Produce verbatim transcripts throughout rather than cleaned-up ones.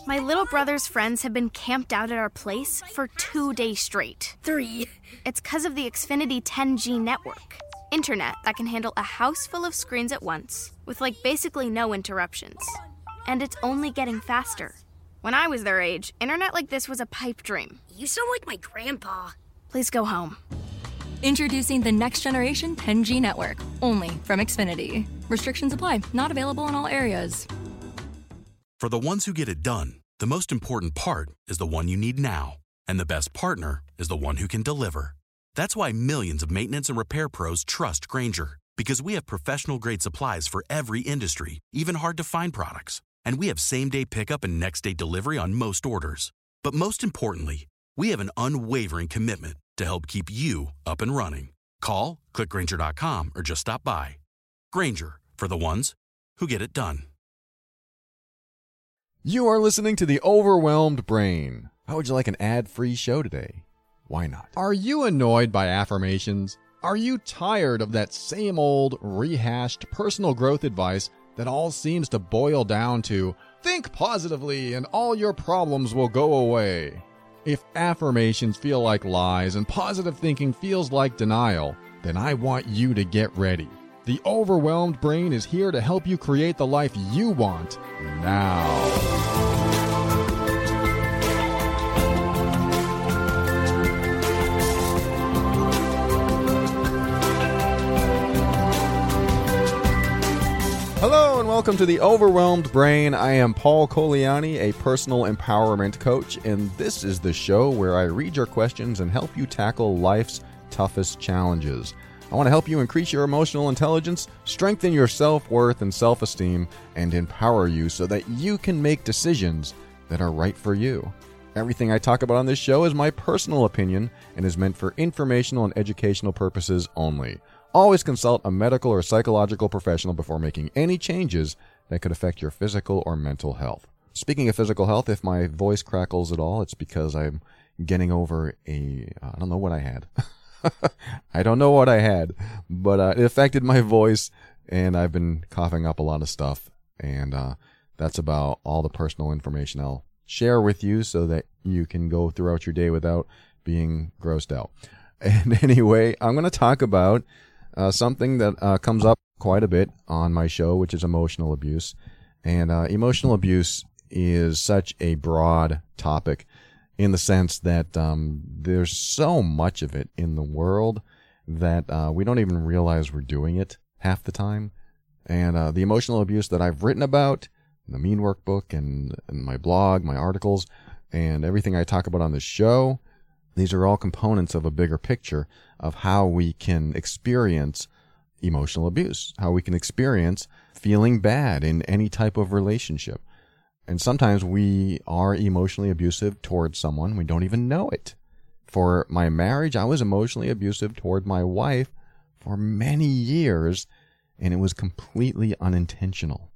My little brother's friends have been camped out at our place for two days straight. Three. It's because of the Xfinity ten G network. Internet that can handle a house full of screens at once, with like basically no interruptions. And it's only getting faster. When I was their age, internet like this was a pipe dream. You sound like my grandpa. Please go home. Introducing the next generation ten G network, only from Xfinity. Restrictions apply, not available in all areas. For the ones who get it done, the most important part is the one you need now. And the best partner is the one who can deliver. That's why millions of maintenance and repair pros trust Grainger, because we have professional-grade supplies for every industry, even hard-to-find products. And we have same-day pickup and next-day delivery on most orders. But most importantly, we have an unwavering commitment to help keep you up and running. Call, click Grainger dot com, or just stop by. Grainger, for the ones who get it done. You are listening to The Overwhelmed Brain. How would you like an ad-free show today? Why not? Are you annoyed by affirmations? Are you tired of that same old, rehashed personal growth advice that all seems to boil down to, think positively and all your problems will go away? If affirmations feel like lies and positive thinking feels like denial, then I want you to get ready. The Overwhelmed Brain is here to help you create the life you want now. Hello and welcome to The Overwhelmed Brain. I am Paul Coliani, a personal empowerment coach, and this is the show where I read your questions and help you tackle life's toughest challenges. I want to help you increase your emotional intelligence, strengthen your self-worth and self-esteem, and empower you so that you can make decisions that are right for you. Everything I talk about on this show is my personal opinion and is meant for informational and educational purposes only. Always consult a medical or psychological professional before making any changes that could affect your physical or mental health. Speaking of physical health, if my voice crackles at all, it's because I'm getting over a, I don't know what I had. I don't know what I had, but uh, it affected my voice, and I've been coughing up a lot of stuff, and uh, that's about all the personal information I'll share with you so that you can go throughout your day without being grossed out. And anyway, I'm going to talk about Uh, something that uh, comes up quite a bit on my show, which is emotional abuse. And uh, emotional abuse is such a broad topic in the sense that um, there's so much of it in the world that uh, we don't even realize we're doing it half the time. And uh, the emotional abuse that I've written about, the Mean Workbook and, and my blog, my articles, and everything I talk about on this show, these are all components of a bigger picture of how we can experience emotional abuse, how we can experience feeling bad in any type of relationship. And sometimes we are emotionally abusive towards someone. We don't even know it. For my marriage, I was emotionally abusive toward my wife for many years, and it was completely unintentional.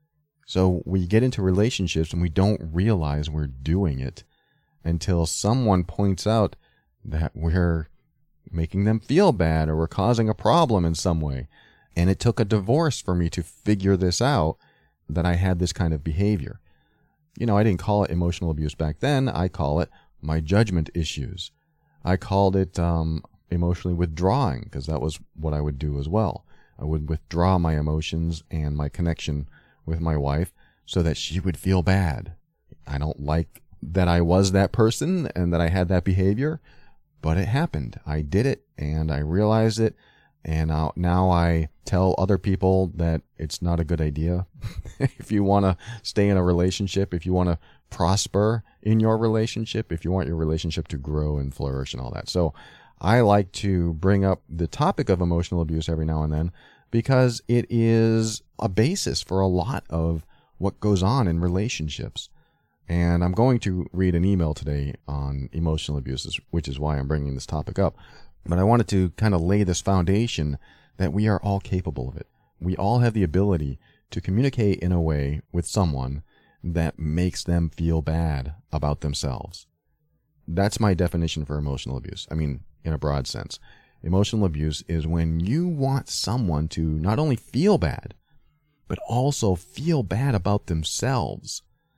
So we get into relationships and we don't realize we're doing it until someone points out that we're making them feel bad or we're causing a problem in some way. And it took a divorce for me to figure this out, that I had this kind of behavior. You know, I didn't call it emotional abuse back then. I call it my judgment issues. I called it um, emotionally withdrawing, because that was what I would do as well. I would withdraw my emotions and my connection with my wife so that she would feel bad. I don't like that I was that person and that I had that behavior, but it happened. I did it and I realized it, and now, now I tell other people that it's not a good idea. If you want to stay in a relationship, if you want to prosper in your relationship, if you want your relationship to grow and flourish and all that. So I like to bring up the topic of emotional abuse every now and then because it is a basis for a lot of what goes on in relationships. And I'm going to read an email today on emotional abuse, which is why I'm bringing this topic up. But I wanted to kind of lay this foundation that we are all capable of it. We all have the ability to communicate in a way with someone that makes them feel bad about themselves. That's my definition for emotional abuse. I mean, in a broad sense. Emotional abuse is when you want someone to not only feel bad, but also feel bad about themselves.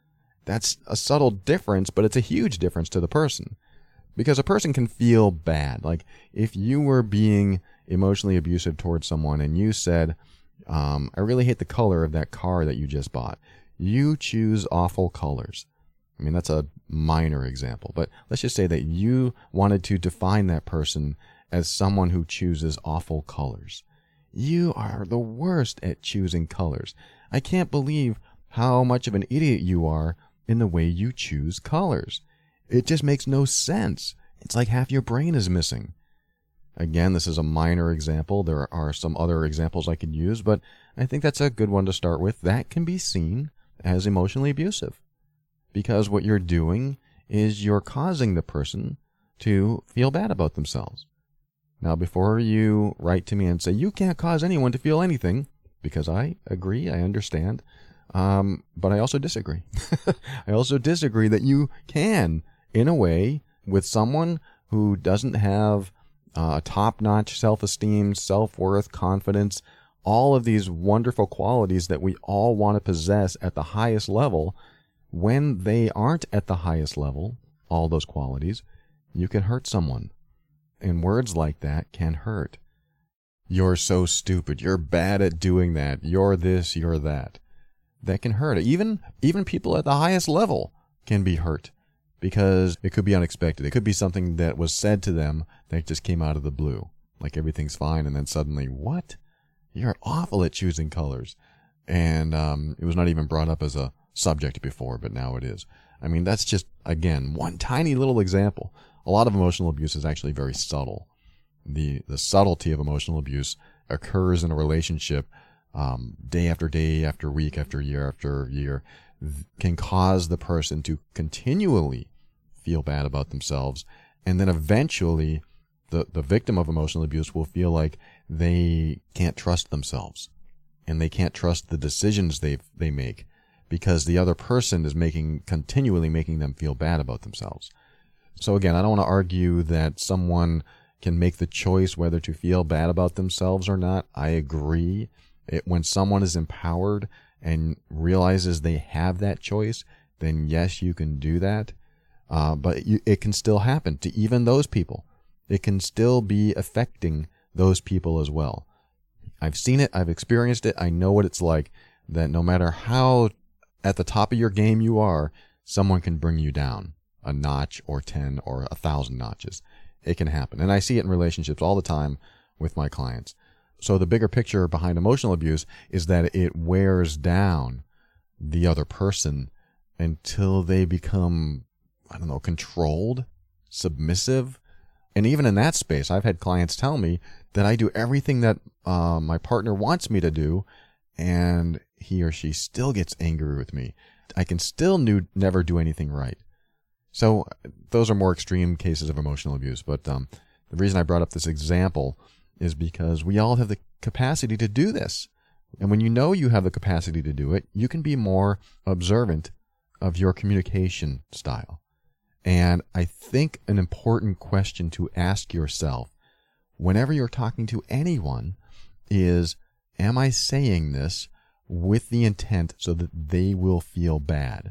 That's a subtle difference, but it's a huge difference to the person. Because a person can feel bad. Like, if you were being emotionally abusive towards someone and you said, um, I really hate the color of that car that you just bought. You choose awful colors. I mean, that's a minor example, but let's just say that you wanted to define that person as someone who chooses awful colors. You are the worst at choosing colors. I can't believe how much of an idiot you are in the way you choose colors. It just makes no sense. It's like half your brain is missing. Again, this is a minor example. There are some other examples I could use, but I think that's a good one to start with. That can be seen as emotionally abusive. Because what you're doing is you're causing the person to feel bad about themselves. Now, before you write to me and say, you can't cause anyone to feel anything, because I agree, I understand, um, but I also disagree. I also disagree that you can, in a way, with someone who doesn't have uh, top-notch self-esteem, self-worth, confidence, all of these wonderful qualities that we all want to possess at the highest level. When they aren't at the highest level, all those qualities, you can hurt someone. And words like that can hurt. You're so stupid. You're bad at doing that. You're this, you're that. That can hurt. Even, even people at the highest level can be hurt because it could be unexpected. It could be something that was said to them that just came out of the blue. Like everything's fine, and then suddenly, what? You're awful at choosing colors. And um, it was not even brought up as a subject before, but now it is. I mean, that's just, again, one tiny little example. A lot of emotional abuse is actually very subtle. The the subtlety of emotional abuse occurs in a relationship um, day after day, after week, after year, after year, can cause the person to continually feel bad about themselves. And then eventually, the, the victim of emotional abuse will feel like they can't trust themselves. And they can't trust the decisions they they make, because the other person is making continually making them feel bad about themselves. So again, I don't want to argue that someone can make the choice whether to feel bad about themselves or not. I agree. It, when someone is empowered and realizes they have that choice, then yes, you can do that. Uh, but you, it can still happen to even those people. It can still be affecting those people as well. I've seen it. I've experienced it. I know what it's like, that no matter how at the top of your game you are, someone can bring you down a notch or ten or a thousand notches. It can happen. And I see it in relationships all the time with my clients. So the bigger picture behind emotional abuse is that it wears down the other person until they become, I don't know, controlled, submissive. And even in that space, I've had clients tell me that I do everything that uh, my partner wants me to do, and he or she still gets angry with me. I can still new, never do anything right. So those are more extreme cases of emotional abuse. But um, the reason I brought up this example is because we all have the capacity to do this. And when you know you have the capacity to do it, you can be more observant of your communication style. And I think an important question to ask yourself whenever you're talking to anyone is, am I saying this with the intent so that they will feel bad?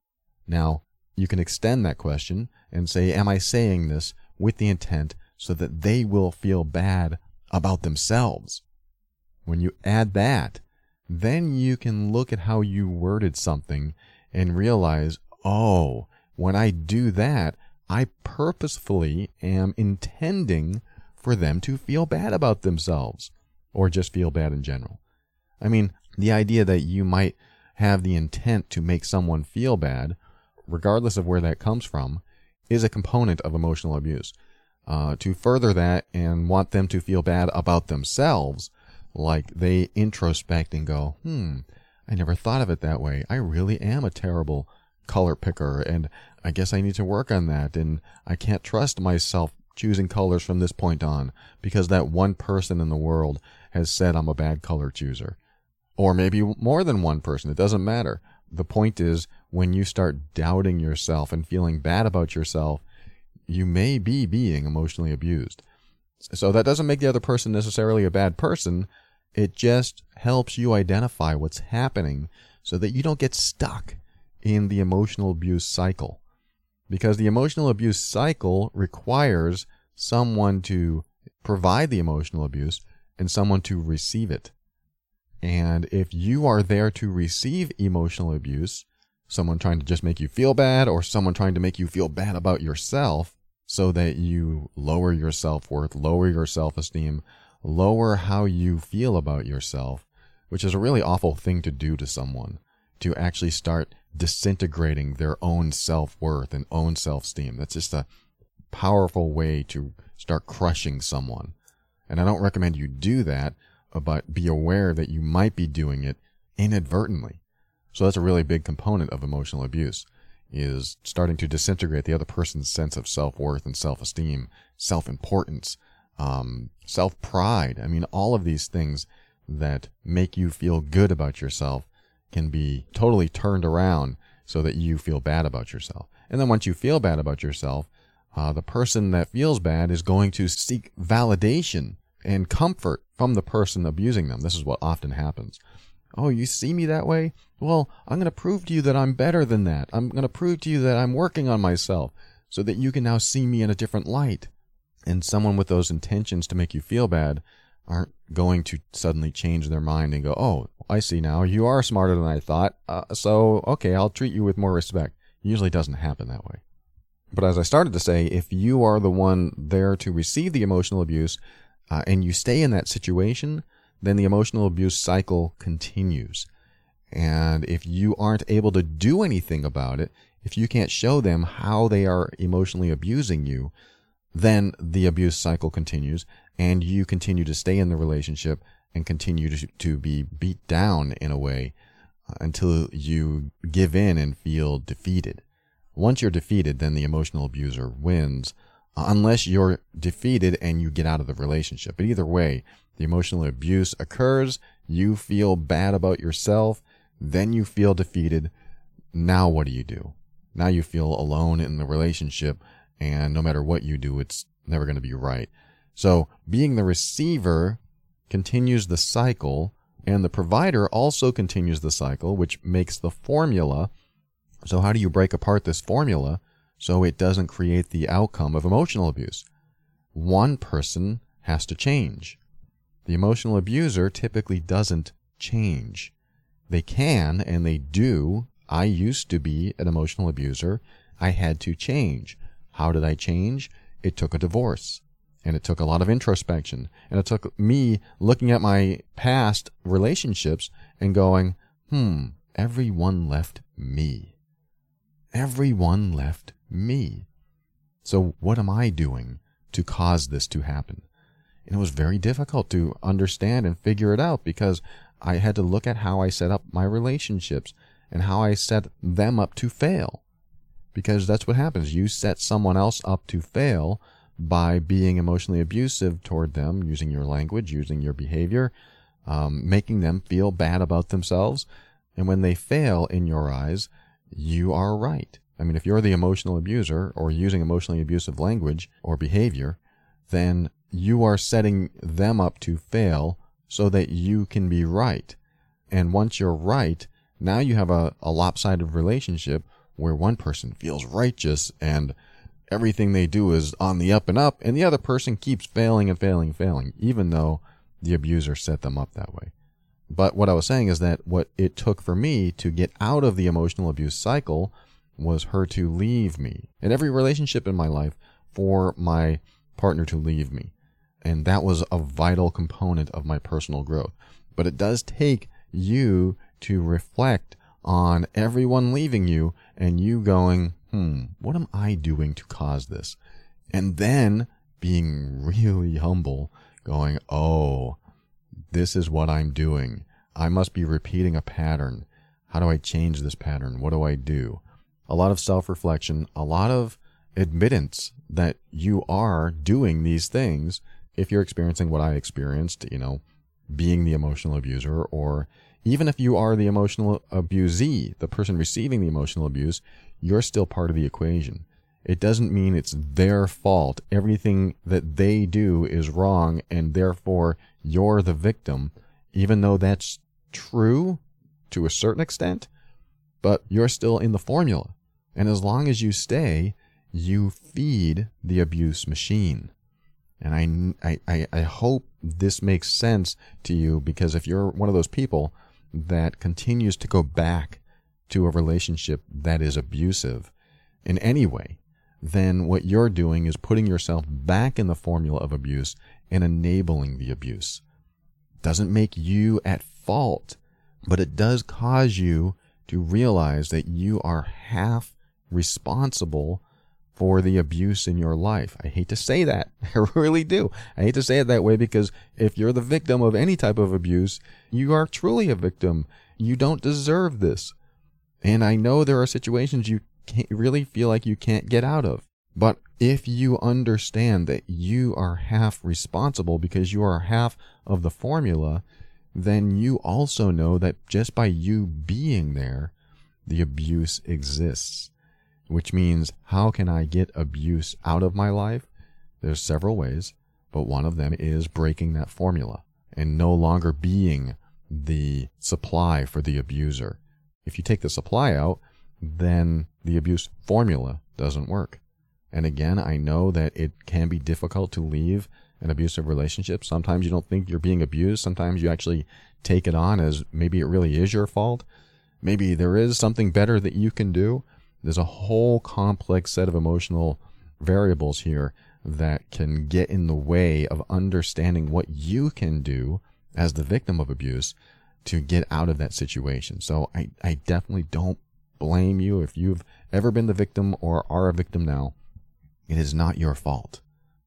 Now, you can extend that question and say, am I saying this with the intent so that they will feel bad about themselves? When you add that, then you can look at how you worded something and realize, oh, when I do that, I purposefully am intending for them to feel bad about themselves, or just feel bad in general. I mean, the idea that you might have the intent to make someone feel bad, regardless of where that comes from, is a component of emotional abuse. Uh, to further that and want them to feel bad about themselves, like they introspect and go, hmm, I never thought of it that way. I really am a terrible color picker, and I guess I need to work on that, and I can't trust myself choosing colors from this point on because that one person in the world has said I'm a bad color chooser. Or maybe more than one person. It doesn't matter. The point is, when you start doubting yourself and feeling bad about yourself, you may be being emotionally abused. So that doesn't make the other person necessarily a bad person. It just helps you identify what's happening so that you don't get stuck in the emotional abuse cycle, because the emotional abuse cycle requires someone to provide the emotional abuse and someone to receive it. And if you are there to receive emotional abuse, someone trying to just make you feel bad or someone trying to make you feel bad about yourself so that you lower your self-worth, lower your self-esteem, lower how you feel about yourself, which is a really awful thing to do to someone, to actually start disintegrating their own self-worth and own self-esteem. That's just a powerful way to start crushing someone. And I don't recommend you do that, but be aware that you might be doing it inadvertently. So that's a really big component of emotional abuse, is starting to disintegrate the other person's sense of self-worth and self-esteem, self-importance, um, self-pride. I mean, all of these things that make you feel good about yourself can be totally turned around so that you feel bad about yourself. And then once you feel bad about yourself, uh, the person that feels bad is going to seek validation and comfort from the person abusing them. This is what often happens. Oh, you see me that way? Well, I'm going to prove to you that I'm better than that. I'm going to prove to you that I'm working on myself so that you can now see me in a different light. And someone with those intentions to make you feel bad aren't going to suddenly change their mind and go, oh, I see now, you are smarter than I thought, uh, so okay, I'll treat you with more respect. It usually doesn't happen that way. But as I started to say, if you are the one there to receive the emotional abuse uh, and you stay in that situation, then the emotional abuse cycle continues. And if you aren't able to do anything about it, if you can't show them how they are emotionally abusing you, then the abuse cycle continues and you continue to stay in the relationship and continue to, to be beat down in a way uh, until you give in and feel defeated. Once you're defeated, then the emotional abuser wins, uh, unless you're defeated and you get out of the relationship. But either way, the emotional abuse occurs, you feel bad about yourself, then you feel defeated. Now what do you do? Now you feel alone in the relationship, and no matter what you do, it's never going to be right. So being the receiver continues the cycle, and the provider also continues the cycle, which makes the formula. So how do you break apart this formula so it doesn't create the outcome of emotional abuse? One person has to change. The emotional abuser typically doesn't change. They can, and they do. I used to be an emotional abuser. I had to change. How did I change? It took a divorce. And it took a lot of introspection. And it took me looking at my past relationships and going, hmm, everyone left me. Everyone left me. So what am I doing to cause this to happen? And it was very difficult to understand and figure it out because I had to look at how I set up my relationships and how I set them up to fail. Because that's what happens. You set someone else up to fail by being emotionally abusive toward them, using your language, using your behavior, um, making them feel bad about themselves. And when they fail in your eyes, you are right. I mean, if you're the emotional abuser or using emotionally abusive language or behavior, then you are setting them up to fail so that you can be right. And once you're right, now you have a, a lopsided relationship where one person feels righteous and everything they do is on the up and up, and the other person keeps failing and failing and failing, even though the abuser set them up that way. But what I was saying is that what it took for me to get out of the emotional abuse cycle was her to leave me. In every relationship in my life, for my partner to leave me. And that was a vital component of my personal growth. But it does take you to reflect on everyone leaving you and you going, hmm, what am I doing to cause this? And then being really humble, going, oh, this is what I'm doing. I must be repeating a pattern. How do I change this pattern? What do I do? A lot of self-reflection, a lot of admittance that you are doing these things if you're experiencing what I experienced, you know, being the emotional abuser, or even if you are the emotional abusee, the person receiving the emotional abuse, you're still part of the equation. It doesn't mean it's their fault. Everything that they do is wrong, and therefore you're the victim, even though that's true to a certain extent. but you're still in the formula. And as long as you stay, you feed the abuse machine. And I, I, I hope this makes sense to you, because if you're one of those people that continues to go back to a relationship that is abusive in any way, then what you're doing is putting yourself back in the formula of abuse and enabling the abuse. Doesn't make you at fault, but it does cause you to realize that you are half responsible for the abuse in your life. I hate to say that. I really do. I hate to say it that way, because if you're the victim of any type of abuse, you are truly a victim. You don't deserve this. And I know there are situations you can't really feel like you can't get out of. But if you understand that you are half responsible because you are half of the formula, then you also know that just by you being there, the abuse exists. Which means, how can I get abuse out of my life? There's several ways, but one of them is breaking that formula and no longer being the supply for the abuser. If you take the supply out, then the abuse formula doesn't work. And again, I know that it can be difficult to leave an abusive relationship. Sometimes you don't think you're being abused. Sometimes you actually take it on as maybe it really is your fault. Maybe there is something better that you can do. There's a whole complex set of emotional variables here that can get in the way of understanding what you can do as the victim of abuse to get out of that situation. So I, I definitely don't blame you if you've ever been the victim or are a victim now. It is not your fault.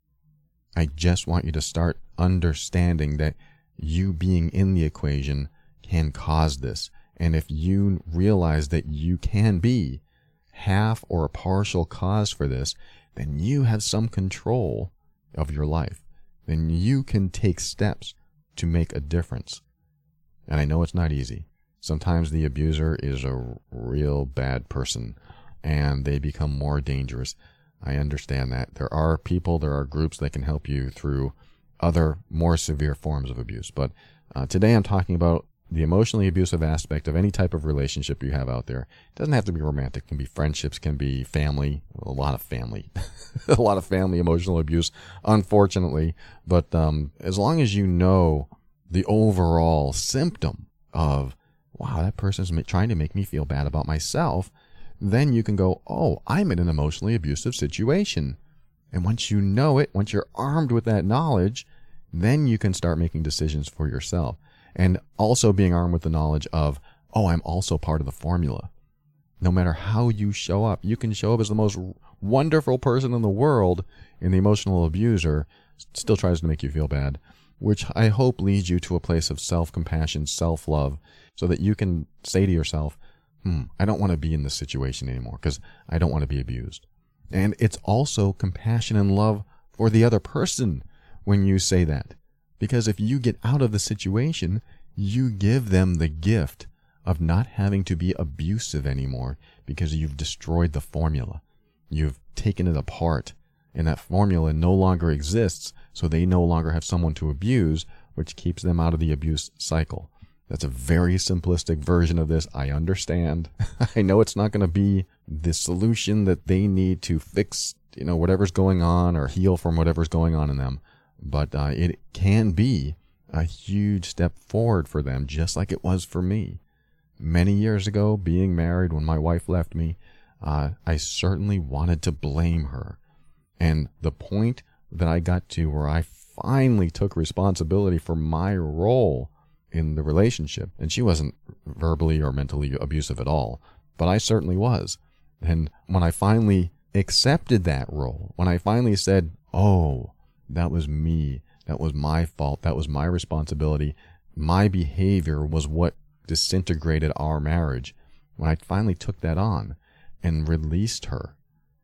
I just want you to start understanding that you being in the equation can cause this. And if you realize that you can be half or a partial cause for this, then you have some control of your life. Then you can take steps to make a difference. And I know it's not easy. Sometimes the abuser is a real bad person and they become more dangerous. I understand that. There are people, there are groups that can help you through other more severe forms of abuse. But uh, today I'm talking about the emotionally abusive aspect of any type of relationship you have out there. It doesn't have to be romantic. It can be friendships, can be family, a lot of family, a lot of family emotional abuse, unfortunately. But um, as long as you know the overall symptom of, wow, that person's trying to make me feel bad about myself, then you can go, oh, I'm in an emotionally abusive situation. And once you know it, once you're armed with that knowledge, then you can start making decisions for yourself. And also being armed with the knowledge of, oh, I'm also part of the formula. No matter how you show up, you can show up as the most wonderful person in the world, and the emotional abuser still tries to make you feel bad, which I hope leads you to a place of self-compassion, self-love, so that you can say to yourself, hmm, I don't want to be in this situation anymore because I don't want to be abused. And it's also compassion and love for the other person when you say that. Because if you get out of the situation, you give them the gift of not having to be abusive anymore because you've destroyed the formula. You've taken it apart, and that formula no longer exists, so they no longer have someone to abuse, which keeps them out of the abuse cycle. That's a very simplistic version of this. I understand. I know it's not going to be the solution that they need to fix, you know, whatever's going on or heal from whatever's going on in them. But uh, it can be a huge step forward for them, just like it was for me. Many years ago, being married, when my wife left me, uh, I certainly wanted to blame her. And the point that I got to where I finally took responsibility for my role in the relationship, and she wasn't verbally or mentally abusive at all, but I certainly was. And when I finally accepted that role, when I finally said, oh, that was me. That was my fault. That was my responsibility. My behavior was what disintegrated our marriage. When I finally took that on and released her,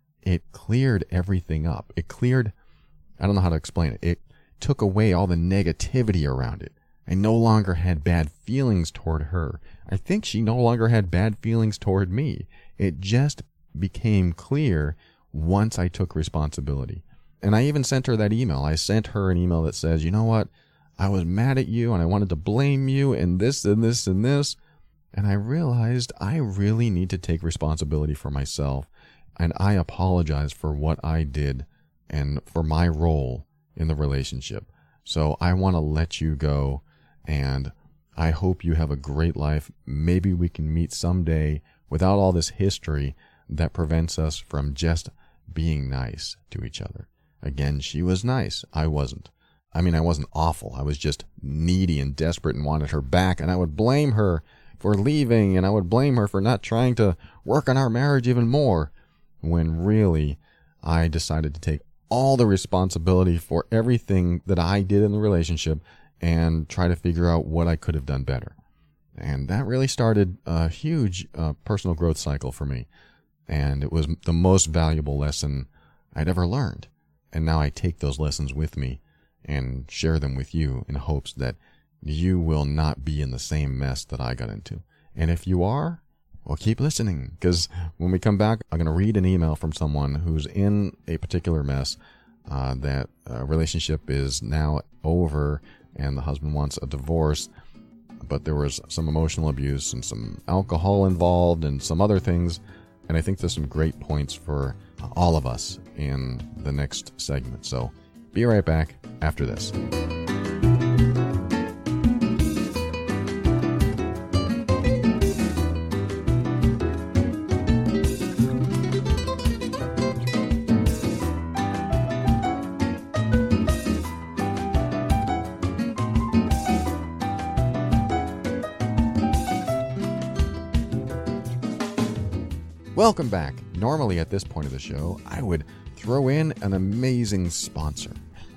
it cleared everything up. It cleared, I don't know how to explain it. It took away all the negativity around it. I no longer had bad feelings toward her. I think she no longer had bad feelings toward me. It just became clear once I took responsibility. And I even sent her that email. I sent her an email that says, you know what? I was mad at you and I wanted to blame you and this and this and this. And I realized I really need to take responsibility for myself, and I apologize for what I did and for my role in the relationship. So I want to let you go, and I hope you have a great life. Maybe we can meet someday without all this history that prevents us from just being nice to each other. Again, she was nice. I wasn't. I mean, I wasn't awful. I was just needy and desperate and wanted her back, and I would blame her for leaving, and I would blame her for not trying to work on our marriage even more, when really I decided to take all the responsibility for everything that I did in the relationship and try to figure out what I could have done better. And that really started a huge uh, personal growth cycle for me. And it was the most valuable lesson I'd ever learned. And now I take those lessons with me and share them with you in hopes that you will not be in the same mess that I got into. And if you are, well, keep listening, because when we come back, I'm going to read an email from someone who's in a particular mess, uh, that uh, relationship is now over and the husband wants a divorce, but there was some emotional abuse and some alcohol involved and some other things. And I think there's some great points for all of us in the next segment. So be right back after this. Welcome back. Normally at this point of the show, I would throw in an amazing sponsor.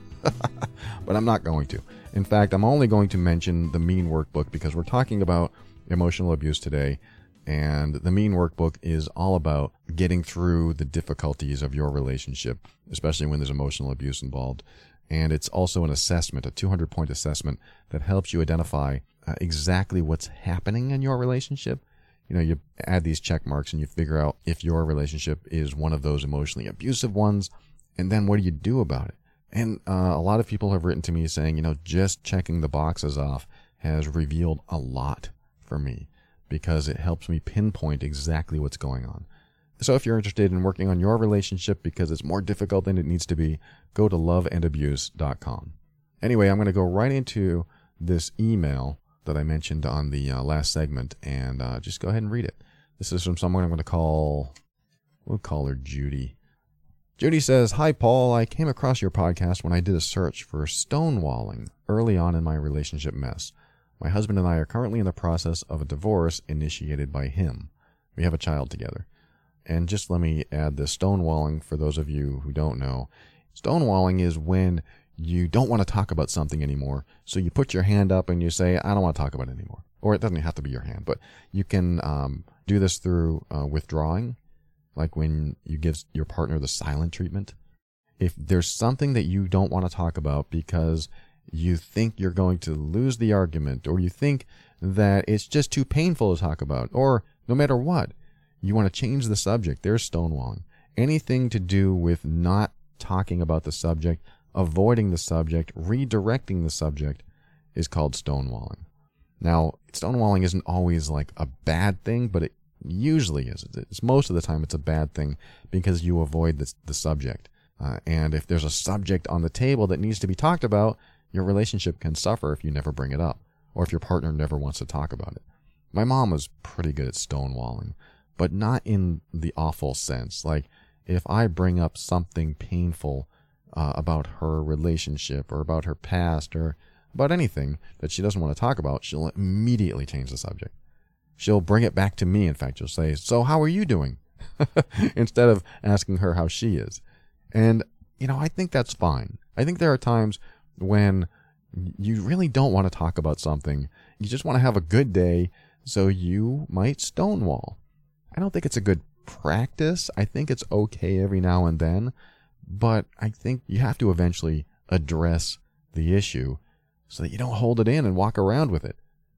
But I'm not going to. In fact, I'm only going to mention the Mean Workbook because we're talking about emotional abuse today. And the Mean Workbook is all about getting through the difficulties of your relationship, especially when there's emotional abuse involved. And it's also an assessment, a two hundred point assessment that helps you identify uh, exactly what's happening in your relationship. You know, you add these check marks and you figure out if your relationship is one of those emotionally abusive ones, and then what do you do about it? And uh, a lot of people have written to me saying, you know, just checking the boxes off has revealed a lot for me because it helps me pinpoint exactly what's going on. So if you're interested in working on your relationship because it's more difficult than it needs to be, go to love and abuse dot com. Anyway, I'm going to go right into this email that I mentioned on the uh, last segment, and uh, just go ahead and read it. This is from someone I'm going to call, we'll call her Judy. Judy says, "Hi, Paul. I came across your podcast when I did a search for stonewalling early on in my relationship mess. My husband and I are currently in the process of a divorce initiated by him. We have a child together." And just let me add this, stonewalling, for those of you who don't know, stonewalling is when you don't want to talk about something anymore, so you put your hand up and you say, "I don't want to talk about it anymore." Or it doesn't have to be your hand, but you can um, do this through uh, withdrawing, like when you give your partner the silent treatment. If there's something that you don't want to talk about because you think you're going to lose the argument, or you think that it's just too painful to talk about, or no matter what, you want to change the subject, there's stonewalling. Anything to do with not talking about the subject, avoiding the subject, redirecting the subject is called stonewalling. Now, stonewalling isn't always like a bad thing, but it usually is. It's most of the time it's a bad thing because you avoid the, the subject. Uh, and if there's a subject on the table that needs to be talked about, your relationship can suffer if you never bring it up, or if your partner never wants to talk about it. My mom was pretty good at stonewalling, but not in the awful sense. Like, if I bring up something painful Uh, about her relationship or about her past or about anything that she doesn't want to talk about, she'll immediately change the subject. She'll bring it back to me. In fact, she'll say, "So how are you doing?" instead of asking her how she is. And, you know, I think that's fine. I think there are times when you really don't want to talk about something. You just want to have a good day, so you might stonewall. I don't think it's a good practice. I think it's okay every now and then. But I think you have to eventually address the issue so that you don't hold it in and walk around with it.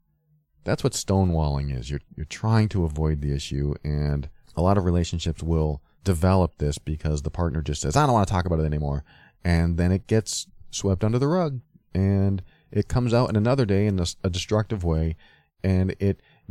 That's what stonewalling is. You're you're trying to avoid the issue, and a lot of relationships will develop this because the partner just says, "I don't want to talk about it anymore," and then it gets swept under the rug, and it comes out in another day in a, a destructive way, and it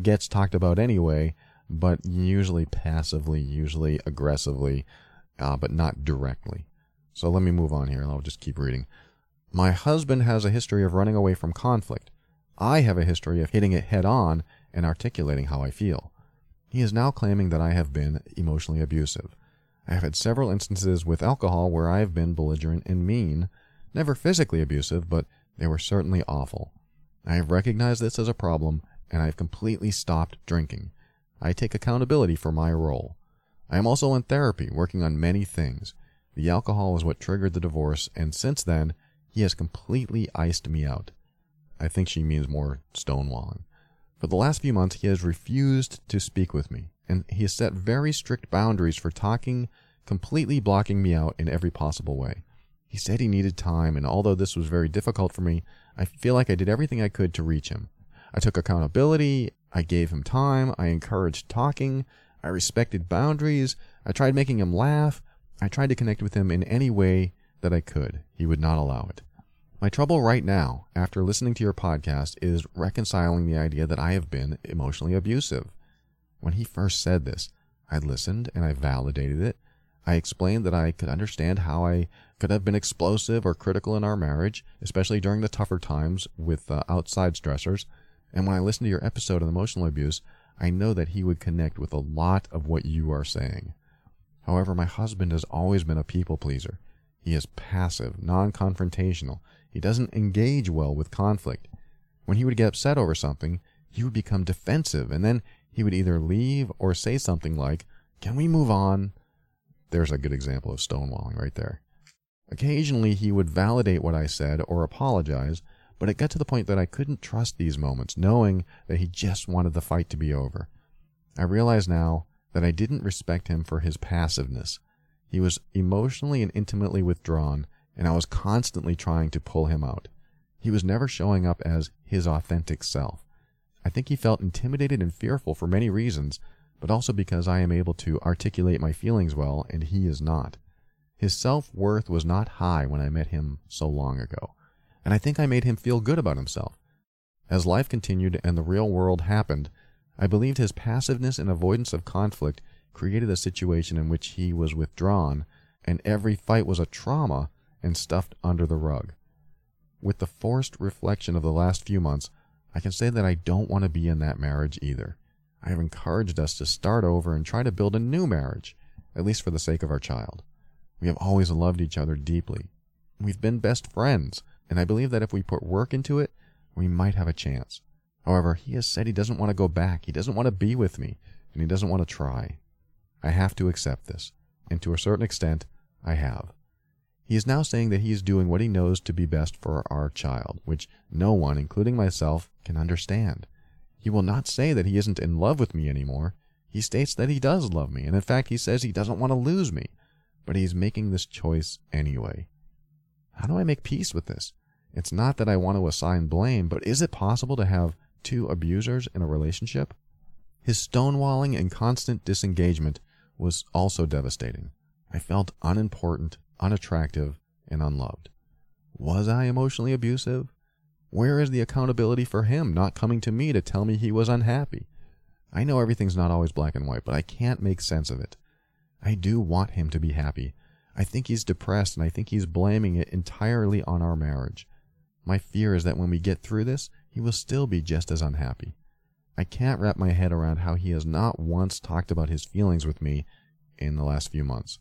gets talked about anyway, but usually passively, usually aggressively, uh, but not directly. So let me move on here, and I'll just keep reading. My husband has a history of running away from conflict. I have a history of hitting it head on and articulating how I feel. He is now claiming that I have been emotionally abusive. I have had several instances with alcohol where I have been belligerent and mean, never physically abusive, but they were certainly awful. I have recognized this as a problem, and I have completely stopped drinking. I take accountability for my role. I am also in therapy, working on many things. The alcohol was what triggered the divorce, and since then, he has completely iced me out. I think she means more stonewalling. For the last few months, he has refused to speak with me, and he has set very strict boundaries for talking, completely blocking me out in every possible way. He said he needed time, and although this was very difficult for me, I feel like I did everything I could to reach him. I took accountability, I gave him time, I encouraged talking, I respected boundaries, I tried making him laugh, I tried to connect with him in any way that I could. He would not allow it. My trouble right now, after listening to your podcast, is reconciling the idea that I have been emotionally abusive. When he first said this, I listened and I validated it. I explained that I could understand how I could have been explosive or critical in our marriage, especially during the tougher times with uh, outside stressors. And when I listened to your episode on emotional abuse, I know that he would connect with a lot of what you are saying. However, my husband has always been a people pleaser. He is passive, non-confrontational. He doesn't engage well with conflict. When he would get upset over something, he would become defensive, and then he would either leave or say something like, "Can we move on?" There's a good example of stonewalling right there. Occasionally, he would validate what I said or apologize, but it got to the point that I couldn't trust these moments, knowing that he just wanted the fight to be over. I realize now that I didn't respect him for his passiveness. He was emotionally and intimately withdrawn, and I was constantly trying to pull him out. He was never showing up as his authentic self. I think he felt intimidated and fearful for many reasons, but also because I am able to articulate my feelings well, and he is not. His self-worth was not high when I met him so long ago, and I think I made him feel good about himself. As life continued and the real world happened, I believed his passiveness and avoidance of conflict created a situation in which he was withdrawn, and every fight was a trauma and stuffed under the rug. With the forced reflection of the last few months, I can say that I don't want to be in that marriage either. I have encouraged us to start over and try to build a new marriage, at least for the sake of our child. We have always loved each other deeply. We've been best friends, and I believe that if we put work into it, we might have a chance. However, he has said he doesn't want to go back, he doesn't want to be with me, and he doesn't want to try. I have to accept this, and to a certain extent, I have. He is now saying that he is doing what he knows to be best for our child, which no one, including myself, can understand. He will not say that he isn't in love with me anymore. He states that he does love me, and in fact he says he doesn't want to lose me, but he's making this choice anyway. How do I make peace with this? It's not that I want to assign blame, but is it possible to have two abusers in a relationship? His stonewalling and constant disengagement was also devastating. I felt unimportant, unattractive, and unloved. Was I emotionally abusive? Where is the accountability for him not coming to me to tell me he was unhappy? I know everything's not always black and white, but I can't make sense of it. I do want him to be happy. I think he's depressed, and I think he's blaming it entirely on our marriage. My fear is that when we get through this, he will still be just as unhappy. I can't wrap my head around how he has not once talked about his feelings with me in the last few months.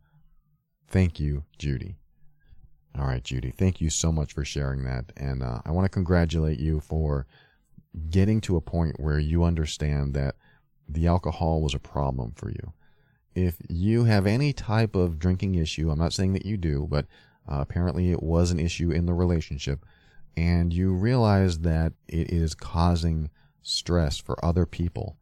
Thank you, Judy. All right, Judy, thank you so much for sharing that, and uh, I want to congratulate you for getting to a point where you understand that the alcohol was a problem for you. If you have any type of drinking issue, I'm not saying that you do, but uh, apparently it was an issue in the relationship, and you realize that it is causing stress for other people,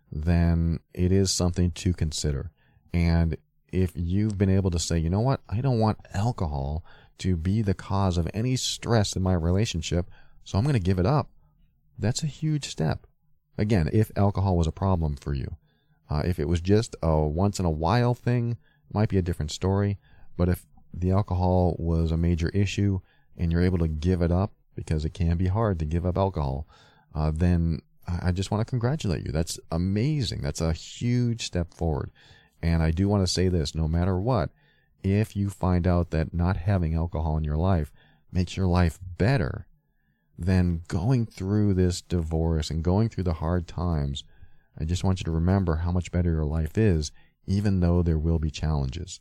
then it is something to consider. And if you've been able to say, you know what, I don't want alcohol to be the cause of any stress in my relationship, so I'm going to give it up, that's a huge step. Again, if alcohol was a problem for you. Uh, if it was just a once-in-a-while thing, it might be a different story. But if the alcohol was a major issue and you're able to give it up, because it can be hard to give up alcohol, uh, then I just want to congratulate you. That's amazing. That's a huge step forward. And I do want to say this, no matter what, if you find out that not having alcohol in your life makes your life better, then going through this divorce and going through the hard times, I just want you to remember how much better your life is, even though there will be challenges.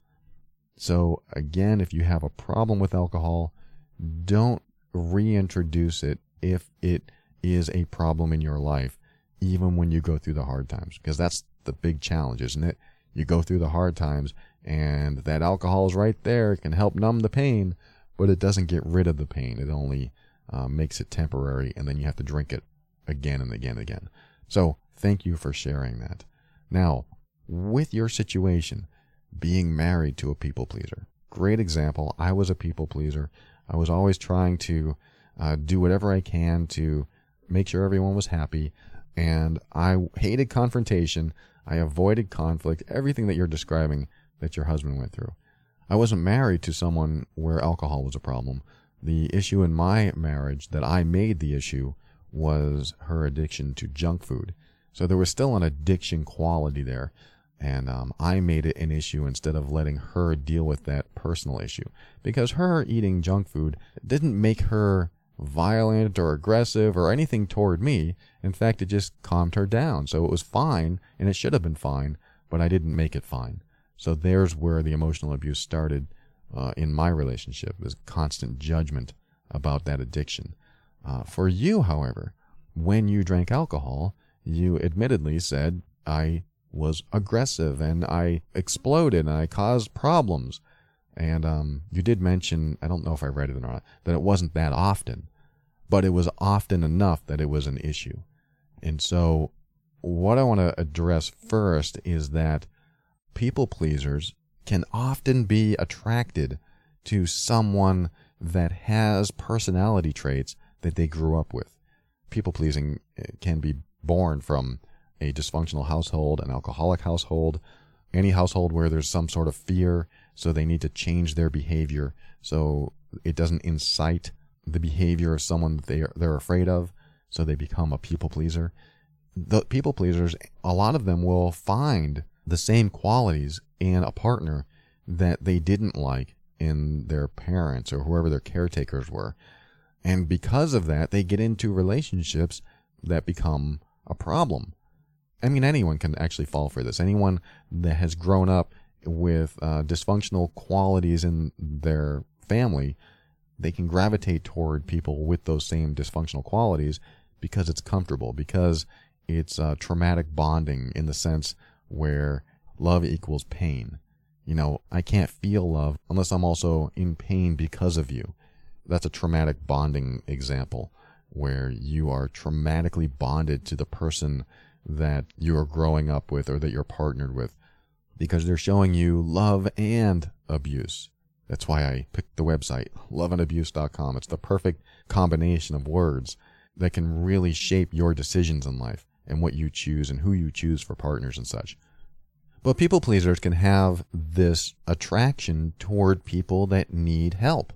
So again, if you have a problem with alcohol, don't reintroduce it if it is a problem in your life, even when you go through the hard times, because that's the big challenge, isn't it? You go through the hard times and that alcohol is right there. It can help numb the pain, but it doesn't get rid of the pain. It only uh, makes it temporary, and then you have to drink it again and again and again. So thank you for sharing that. Now, with your situation, being married to a people pleaser, great example. I was a people pleaser. I was always trying to uh, do whatever I can to make sure everyone was happy, and I hated confrontation. I avoided conflict, everything that you're describing that your husband went through. I wasn't married to someone where alcohol was a problem. The issue in my marriage that I made the issue was her addiction to junk food. So there was still an addiction quality there, and um, I made it an issue instead of letting her deal with that personal issue. Because her eating junk food didn't make her violent or aggressive or anything toward me. In fact, it just calmed her down. So it was fine, and it should have been fine, but I didn't make it fine. So there's where the emotional abuse started uh, in my relationship, this constant judgment about that addiction. Uh, for you, however, when you drank alcohol, you admittedly said, I was aggressive and I exploded and I caused problems. And um, you did mention, I don't know if I read it or not, that it wasn't that often, but it was often enough that it was an issue. And so what I want to address first is that people pleasers can often be attracted to someone that has personality traits that they grew up with. People pleasing can be born from a dysfunctional household, an alcoholic household, any household where there's some sort of fear, so they need to change their behavior so it doesn't incite the behavior of someone that they are, they're afraid of, so they become a people pleaser. The people pleasers, a lot of them will find the same qualities in a partner that they didn't like in their parents or whoever their caretakers were. And because of that, they get into relationships that become a problem. I mean, anyone can actually fall for this. Anyone that has grown up with uh, dysfunctional qualities in their family, they can gravitate toward people with those same dysfunctional qualities because it's comfortable, because it's uh, traumatic bonding in the sense where love equals pain. You know, I can't feel love unless I'm also in pain because of you. That's a traumatic bonding example where you are traumatically bonded to the person that you are growing up with or that you're partnered with because they're showing you love and abuse. That's why I picked the website, love and abuse dot com. It's the perfect combination of words that can really shape your decisions in life and what you choose and who you choose for partners and such. But people pleasers can have this attraction toward people that need help.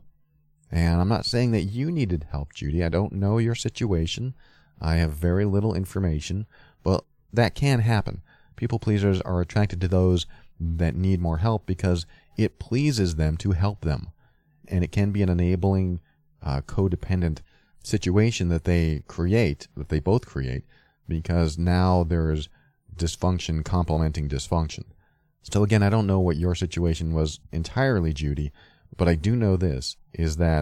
And I'm not saying that you needed help, Judy. I don't know your situation. I have very little information, but that can happen. People pleasers are attracted to those that need more help because it pleases them to help them. And it can be an enabling, uh, codependent situation that they create, that they both create, because now there's dysfunction complementing dysfunction. So again, I don't know what your situation was entirely, Judy, but I do know this, is that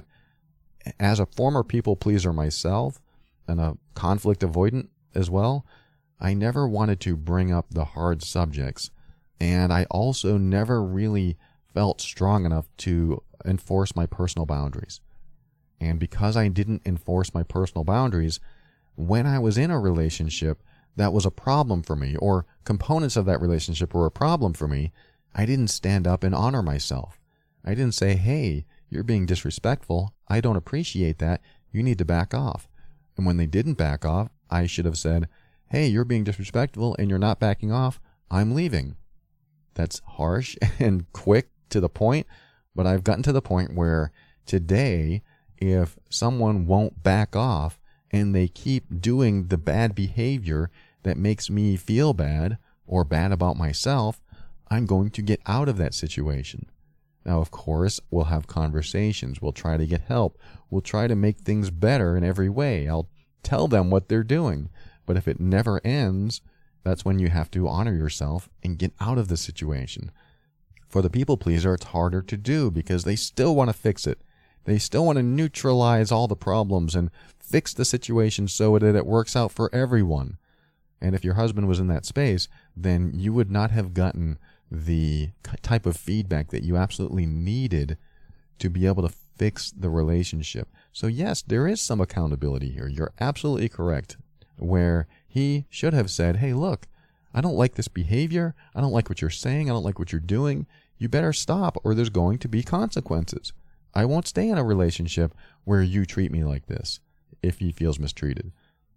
as a former people pleaser myself and a conflict avoidant as well, I never wanted to bring up the hard subjects, and I also never really felt strong enough to enforce my personal boundaries. And because I didn't enforce my personal boundaries, when I was in a relationship that was a problem for me, or components of that relationship were a problem for me, I didn't stand up and honor myself. I didn't say, hey, you're being disrespectful. I don't appreciate that. You need to back off. And when they didn't back off, I should have said, hey, you're being disrespectful and you're not backing off. I'm leaving. That's harsh and quick to the point, but I've gotten to the point where today, if someone won't back off and they keep doing the bad behavior that makes me feel bad or bad about myself, I'm going to get out of that situation. Now, of course, we'll have conversations. We'll try to get help. We'll try to make things better in every way. I'll tell them what they're doing. But if it never ends, that's when you have to honor yourself and get out of the situation. For the people pleaser, it's harder to do because they still want to fix it. They still want to neutralize all the problems and fix the situation so that it works out for everyone. And if your husband was in that space, then you would not have gotten the type of feedback that you absolutely needed to be able to fix the relationship. So yes, there is some accountability here. You're absolutely correct. Where he should have said, hey, look, I don't like this behavior. I don't like what you're saying. I don't like what you're doing. You better stop or there's going to be consequences. I won't stay in a relationship where you treat me like this if he feels mistreated.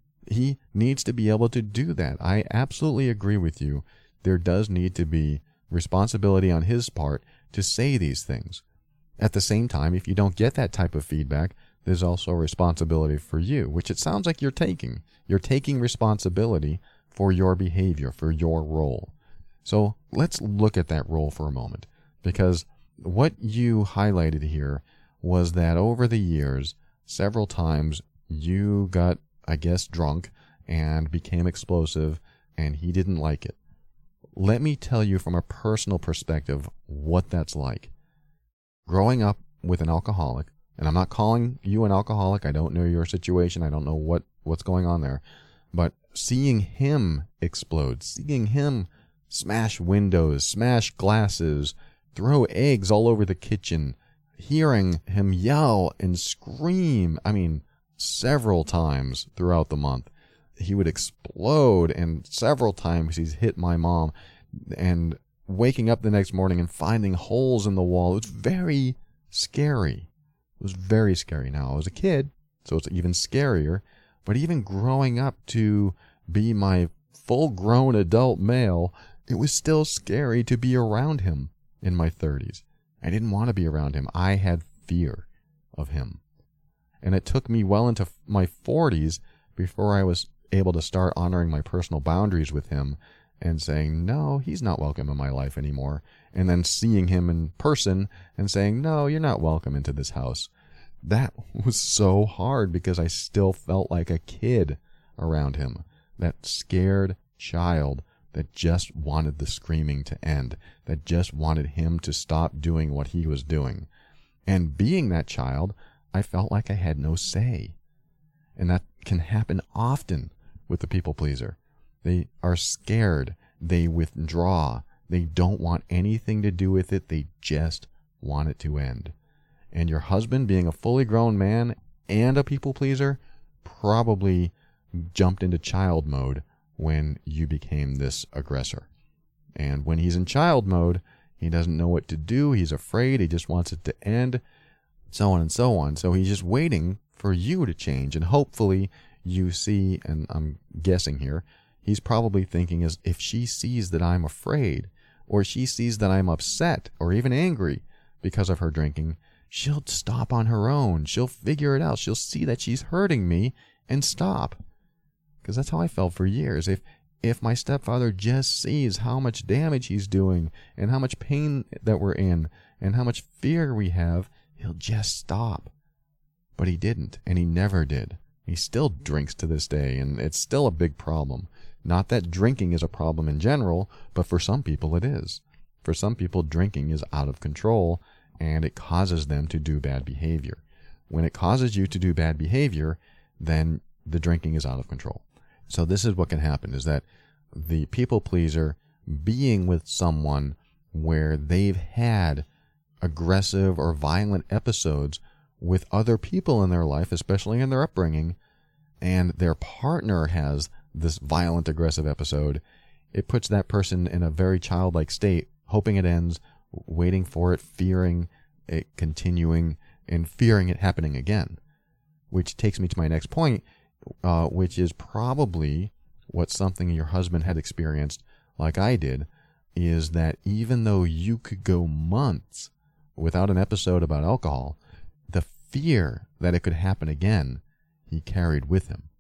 He needs to be able to do that. I absolutely agree with you. There does need to be responsibility on his part to say these things. At the same time, if you don't get that type of feedback, there's also a responsibility for you, which it sounds like you're taking. You're taking responsibility for your behavior, for your role. So let's look at that role for a moment, because what you highlighted here was that over the years, several times you got, I guess, drunk and became explosive, and he didn't like it. Let me tell you from a personal perspective what that's like. Growing up with an alcoholic, and I'm not calling you an alcoholic, I don't know your situation, I don't know what, what's going on there, but seeing him explode, seeing him smash windows, smash glasses, throw eggs all over the kitchen, hearing him yell and scream, I mean, several times throughout the month. He would explode, and several times he's hit my mom, and waking up the next morning and finding holes in the wall. It was very scary. It was very scary. Now, I was a kid, so it's even scarier, but even growing up to be my full-grown adult male, it was still scary to be around him in my thirties. I didn't want to be around him. I had fear of him. And it took me well into my forties before I was able to start honoring my personal boundaries with him and saying, no, he's not welcome in my life anymore. And then seeing him in person and saying, no, you're not welcome into this house. That was so hard because I still felt like a kid around him. That scared child that just wanted the screaming to end, that just wanted him to stop doing what he was doing. And being that child, I felt like I had no say. And that can happen often with the people pleaser. They are scared. They withdraw. They don't want anything to do with it. They just want it to end. And your husband, being a fully grown man and a people pleaser, probably jumped into child mode when you became this aggressor. And when he's in child mode, he doesn't know what to do. He's afraid. He just wants it to end, so on and so on. So he's just waiting for you to change. And hopefully you see, and I'm guessing here, he's probably thinking is if she sees that I'm afraid, or she sees that I'm upset or even angry because of her drinking, she'll stop on her own. She'll figure it out. She'll see that she's hurting me and stop. Because that's how I felt for years. If if my stepfather just sees how much damage he's doing and how much pain that we're in and how much fear we have, he'll just stop. But he didn't, and he never did. He still drinks to this day, and it's still a big problem. Not that drinking is a problem in general, but for some people it is. For some people, drinking is out of control, and it causes them to do bad behavior. When it causes you to do bad behavior, then the drinking is out of control. So this is what can happen, is that the people pleaser being with someone where they've had aggressive or violent episodes with other people in their life, especially in their upbringing, and their partner has this violent, aggressive episode, it puts that person in a very childlike state, hoping it ends, waiting for it, fearing it continuing, and fearing it happening again. Which takes me to my next point, uh, which is probably what something your husband had experienced, like I did, is that even though you could go months without an episode about alcohol, the fear that it could happen again, he carried with him.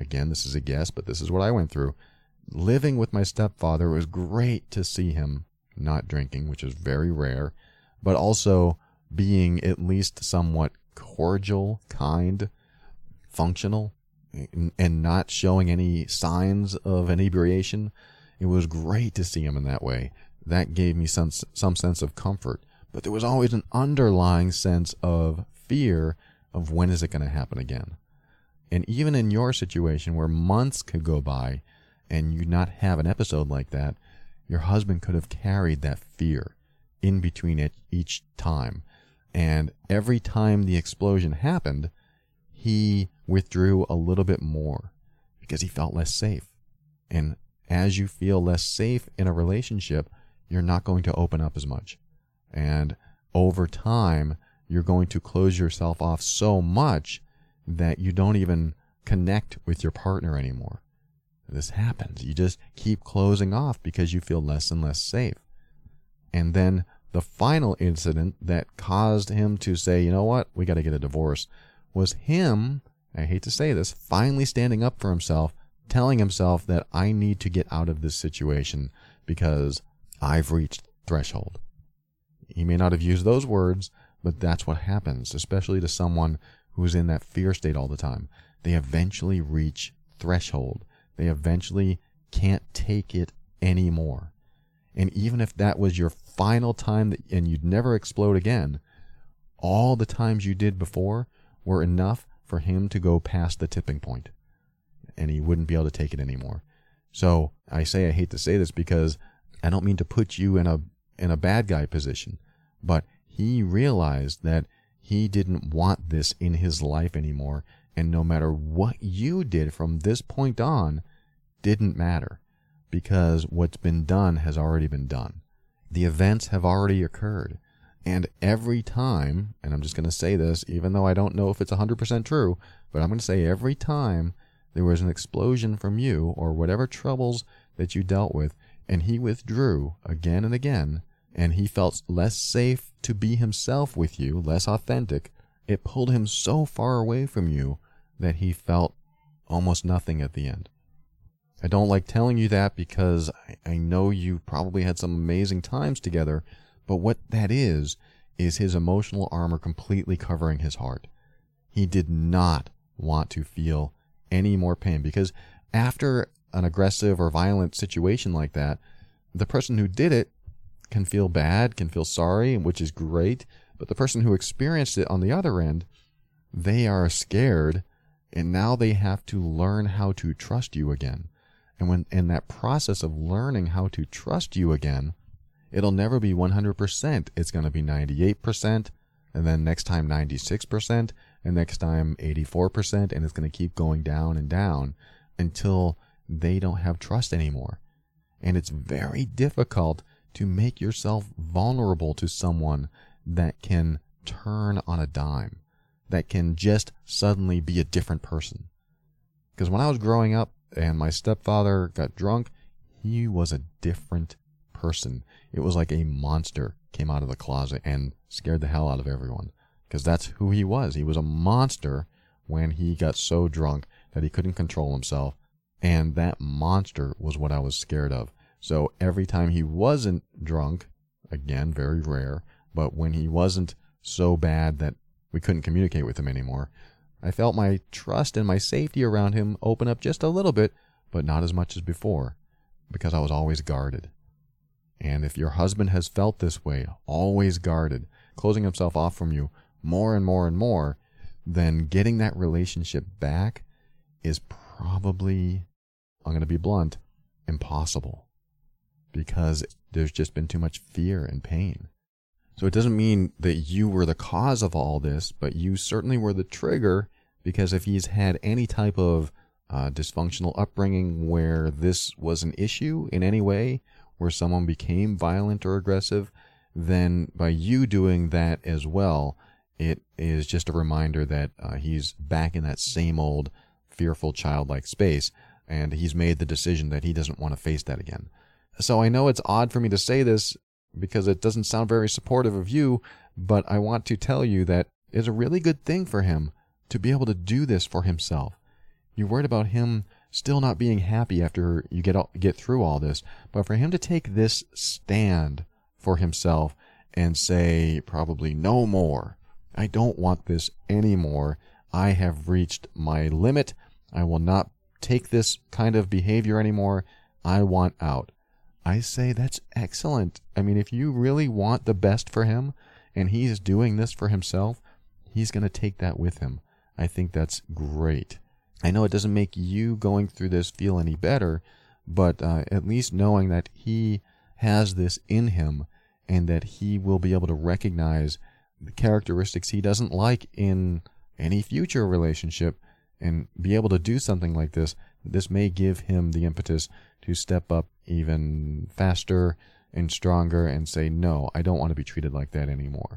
again, this is a guess, but this is what I went through. Living with my stepfather, it was great to see him not drinking, which is very rare, but also being at least somewhat cordial, kind, functional, and not showing any signs of inebriation. It was great to see him in that way. That gave me some, some sense of comfort. But there was always an underlying sense of fear of when is it going to happen again. And even in your situation where months could go by and you not have an episode like that, your husband could have carried that fear in between it each time. And every time the explosion happened, he withdrew a little bit more because he felt less safe. And as you feel less safe in a relationship, you're not going to open up as much. And over time, you're going to close yourself off so much that you don't even connect with your partner anymore. This happens. You just keep closing off because you feel less and less safe. And then the final incident that caused him to say, you know what, we got to get a divorce, was him, I hate to say this, finally standing up for himself, telling himself that I need to get out of this situation because I've reached threshold. He may not have used those words, but that's what happens, especially to someone who's in that fear state all the time. They eventually reach threshold. They eventually can't take it anymore. And even if that was your final time that, and you'd never explode again, all the times you did before were enough for him to go past the tipping point, and he wouldn't be able to take it anymore. So I say I hate to say this because I don't mean to put you in a in a bad guy position, but he realized that he didn't want this in his life anymore, and no matter what you did from this point on didn't matter, because what's been done has already been done. The events have already occurred, and every time, and I'm just going to say this even though I don't know if it's one hundred percent true, but I'm going to say every time there was an explosion from you or whatever troubles that you dealt with, and he withdrew again and again, and he felt less safe to be himself with you, less authentic, it pulled him so far away from you that he felt almost nothing at the end. I don't like telling you that because I, I know you probably had some amazing times together, but what that is, is his emotional armor completely covering his heart. He did not want to feel any more pain, because after an aggressive or violent situation like that, the person who did it can feel bad, can feel sorry, which is great, but the person who experienced it on the other end, they are scared, and now they have to learn how to trust you again. And when in that process of learning how to trust you again, it'll never be one hundred percent. It's going to be ninety-eight percent, and then next time ninety-six percent, and next time eighty-four percent, and it's going to keep going down and down until they don't have trust anymore. And it's very difficult to make yourself vulnerable to someone that can turn on a dime, that can just suddenly be a different person. Because when I was growing up and my stepfather got drunk, he was a different person. It was like a monster came out of the closet and scared the hell out of everyone. Because that's who he was. He was a monster when he got so drunk that he couldn't control himself. And that monster was what I was scared of. So every time he wasn't drunk, again, very rare, but when he wasn't so bad that we couldn't communicate with him anymore, I felt my trust and my safety around him open up just a little bit, but not as much as before, because I was always guarded. And if your husband has felt this way, always guarded, closing himself off from you more and more and more, then getting that relationship back is probably, I'm going to be blunt, impossible. Because there's just been too much fear and pain. So it doesn't mean that you were the cause of all this, but you certainly were the trigger, because if he's had any type of uh, dysfunctional upbringing where this was an issue in any way, where someone became violent or aggressive, then by you doing that as well, it is just a reminder that uh, he's back in that same old fearful childlike space, and he's made the decision that he doesn't want to face that again. So I know it's odd for me to say this because it doesn't sound very supportive of you, but I want to tell you that it's a really good thing for him to be able to do this for himself. You're worried about him still not being happy after you get all, get through all this. But for him to take this stand for himself and say probably no more, I don't want this anymore. I have reached my limit. I will not take this kind of behavior anymore. I want out. I say that's excellent. I mean, if you really want the best for him and he's doing this for himself, he's going to take that with him. I think that's great. I know it doesn't make you going through this feel any better, but uh, at least knowing that he has this in him and that he will be able to recognize the characteristics he doesn't like in any future relationship and be able to do something like this, this may give him the impetus to step up even faster and stronger and say, no, I don't want to be treated like that anymore.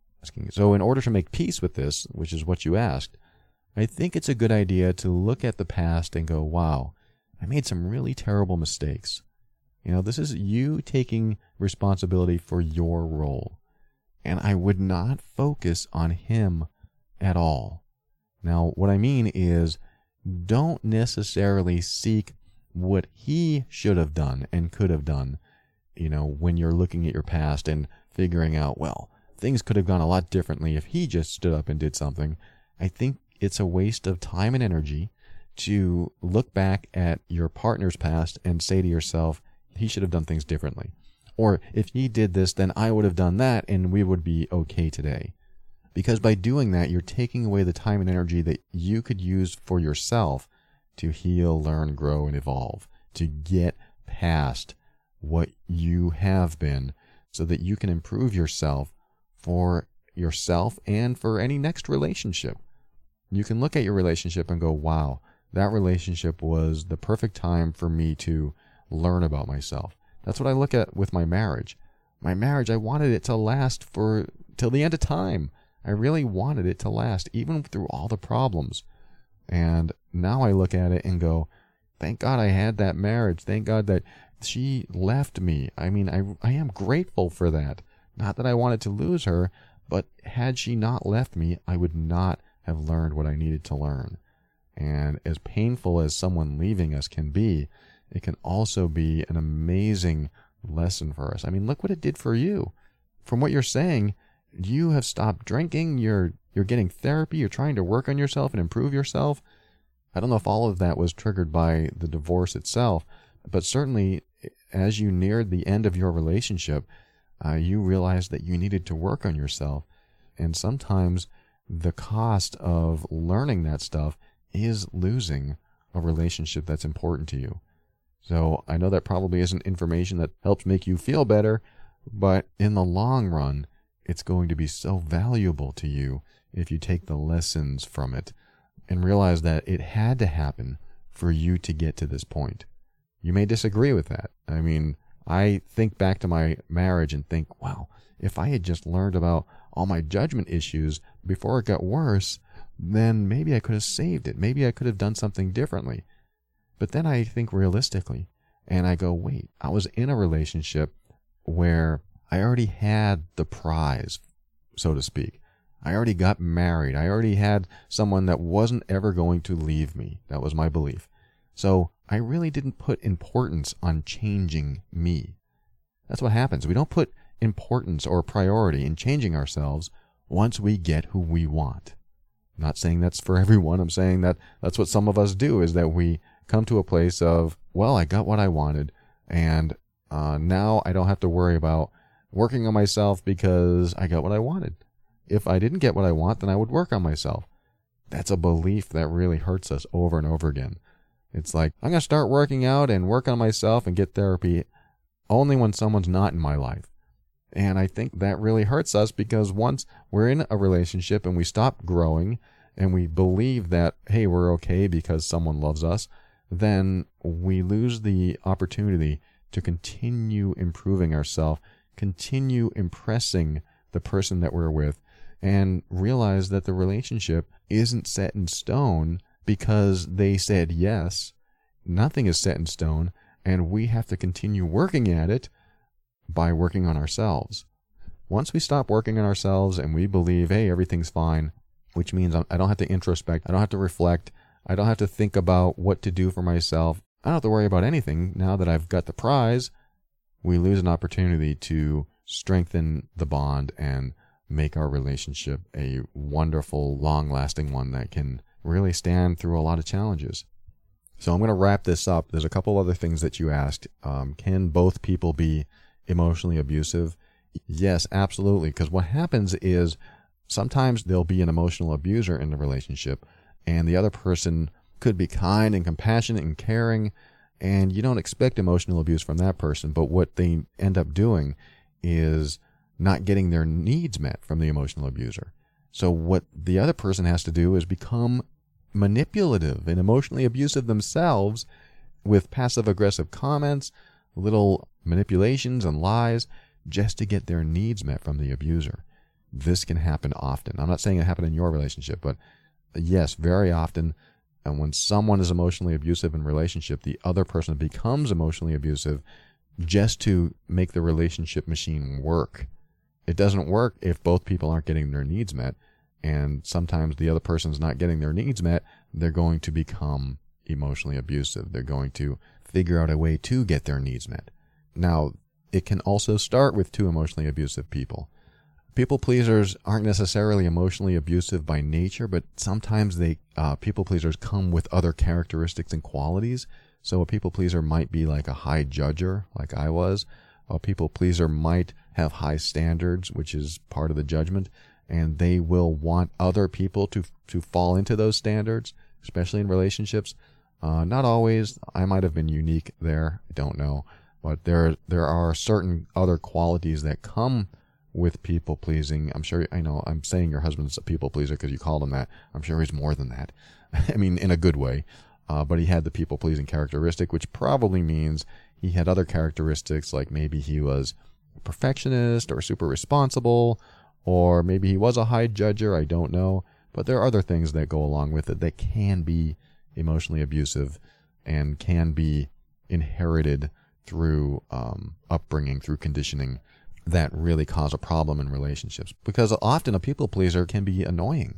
So in order to make peace with this, which is what you asked, I think it's a good idea to look at the past and go, wow, I made some really terrible mistakes. You know, this is you taking responsibility for your role. And I would not focus on him at all. Now, what I mean is, don't necessarily seek what he should have done and could have done, you know, when you're looking at your past and figuring out, well, things could have gone a lot differently if he just stood up and did something. I think it's a waste of time and energy to look back at your partner's past and say to yourself, he should have done things differently. Or if he did this, then I would have done that and we would be okay today. Because by doing that, you're taking away the time and energy that you could use for yourself to heal, learn, grow, and evolve, to get past what you have been so that you can improve yourself for yourself and for any next relationship. You can look at your relationship and go, wow, that relationship was the perfect time for me to learn about myself. That's what I look at with my marriage. My marriage, I wanted it to last for till the end of time. I really wanted it to last, even through all the problems. And now I look at it and go, thank God I had that marriage. Thank God that she left me. I mean, I, I am grateful for that. Not that I wanted to lose her, but had she not left me, I would not have learned what I needed to learn. And as painful as someone leaving us can be, it can also be an amazing lesson for us. I mean, look what it did for you. From what you're saying, you have stopped drinking, you're you're getting therapy, you're trying to work on yourself and improve yourself. I don't know if all of that was triggered by the divorce itself, but certainly as you neared the end of your relationship, uh, you realized that you needed to work on yourself. And sometimes the cost of learning that stuff is losing a relationship that's important to you. So I know that probably isn't information that helps make you feel better, but in the long run, it's going to be so valuable to you if you take the lessons from it and realize that it had to happen for you to get to this point. You may disagree with that. I mean, I think back to my marriage and think, wow, if I had just learned about all my judgment issues before it got worse, then maybe I could have saved it. Maybe I could have done something differently. But then I think realistically, and I go, wait, I was in a relationship where I already had the prize, so to speak. I already got married. I already had someone that wasn't ever going to leave me. That was my belief. So I really didn't put importance on changing me. That's what happens. We don't put importance or priority in changing ourselves once we get who we want. I'm not saying that's for everyone. I'm saying that that's what some of us do, is that we come to a place of, well, I got what I wanted, and uh, now I don't have to worry about working on myself because I got what I wanted. If I didn't get what I want, then I would work on myself. That's a belief that really hurts us over and over again. It's like, I'm going to start working out and work on myself and get therapy only when someone's not in my life. And I think that really hurts us, because once we're in a relationship and we stop growing and we believe that, hey, we're okay because someone loves us, then we lose the opportunity to continue improving ourselves, continue impressing the person that we're with, and realize that the relationship isn't set in stone because they said yes. Nothing is set in stone, and we have to continue working at it by working on ourselves. Once we stop working on ourselves and we believe, hey, everything's fine, which means I don't have to introspect, I don't have to reflect, I don't have to think about what to do for myself. I don't have to worry about anything now that I've got the prize. We lose an opportunity to strengthen the bond and make our relationship a wonderful, long-lasting one that can really stand through a lot of challenges. So I'm going to wrap this up. There's a couple other things that you asked. Um, can both people be emotionally abusive? Yes, absolutely. Because what happens is sometimes there'll be an emotional abuser in the relationship, and the other person could be kind and compassionate and caring, and you don't expect emotional abuse from that person. But what they end up doing is not getting their needs met from the emotional abuser. So what the other person has to do is become manipulative and emotionally abusive themselves with passive-aggressive comments, little manipulations and lies, just to get their needs met from the abuser. This can happen often. I'm not saying it happened in your relationship, but yes, very often. And when someone is emotionally abusive in a relationship, the other person becomes emotionally abusive just to make the relationship machine work. It doesn't work if both people aren't getting their needs met. And sometimes the other person's not getting their needs met, they're going to become emotionally abusive. They're going to figure out a way to get their needs met. Now, it can also start with two emotionally abusive people. People pleasers aren't necessarily emotionally abusive by nature, but sometimes they uh, people pleasers come with other characteristics and qualities. So a people pleaser might be like a high judger, like I was. A people pleaser might have high standards, which is part of the judgment, and they will want other people to to fall into those standards, especially in relationships. Uh, not always. I might have been unique there. I don't know. But there there are certain other qualities that come with people pleasing. I'm sure, I know, I'm saying your husband's a people pleaser because you called him that. I'm sure he's more than that. I mean, in a good way. Uh, but he had the people pleasing characteristic, which probably means he had other characteristics, like maybe he was a perfectionist or super responsible, or maybe he was a high judger. I don't know. But there are other things that go along with it that can be emotionally abusive and can be inherited through um, upbringing, through conditioning, that really cause a problem in relationships. Because often a people pleaser can be annoying.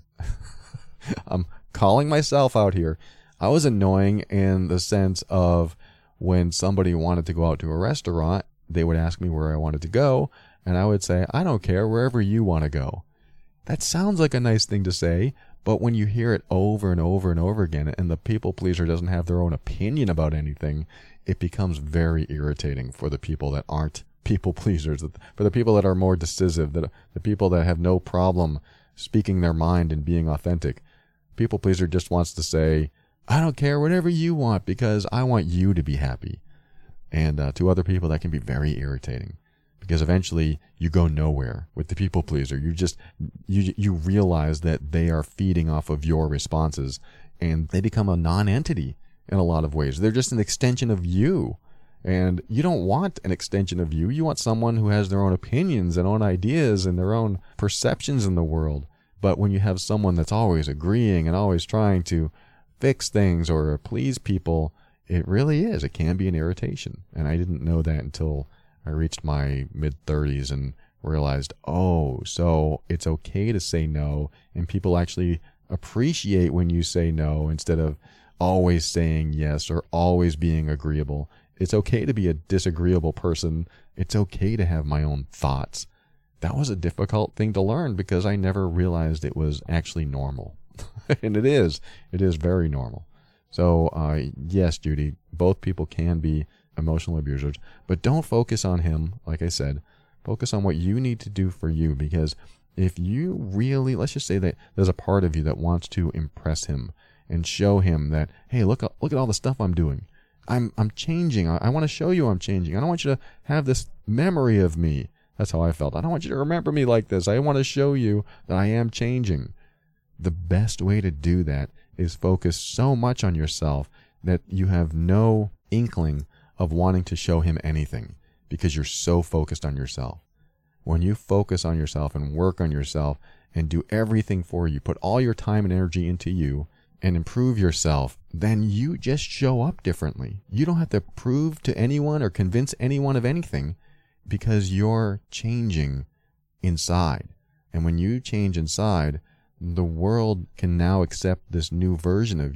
I'm calling myself out here. I was annoying in the sense of when somebody wanted to go out to a restaurant, they would ask me where I wanted to go, and I would say, I don't care, wherever you want to go. That sounds like a nice thing to say, but when you hear it over and over and over again, and the people pleaser doesn't have their own opinion about anything, it becomes very irritating for the people that aren't people pleasers, for the people that are more decisive, that the people that have no problem speaking their mind and being authentic. People pleaser just wants to say, I don't care, whatever you want, because I want you to be happy. And uh, to other people, that can be very irritating, because eventually you go nowhere with the people pleaser. You just you you realize that they are feeding off of your responses, and they become a non-entity in a lot of ways. They're just an extension of you. And you don't want an extension of you. You want someone who has their own opinions and own ideas and their own perceptions in the world. But when you have someone that's always agreeing and always trying to fix things or please people, it really is. It can be an irritation. And I didn't know that until I reached my mid-thirties and realized, oh, so it's okay to say no, and people actually appreciate when you say no instead of always saying yes or always being agreeable. It's okay to be a disagreeable person. It's okay to have my own thoughts. That was a difficult thing to learn because I never realized it was actually normal. And it is. It is very normal. So, uh, yes, Judy, both people can be emotional abusers, but don't focus on him. Like I said, focus on what you need to do for you, because if you really, let's just say that there's a part of you that wants to impress him and show him that, hey, look, look at all the stuff I'm doing. I'm I'm changing. I, I want to show you I'm changing. I don't want you to have this memory of me. That's how I felt. I don't want you to remember me like this. I want to show you that I am changing. The best way to do that is focus so much on yourself that you have no inkling of wanting to show him anything, because you're so focused on yourself. When you focus on yourself and work on yourself and do everything for you, put all your time and energy into you, and improve yourself, then you just show up differently. You don't have to prove to anyone or convince anyone of anything, because you're changing inside. And when you change inside, the world can now accept this new version of you,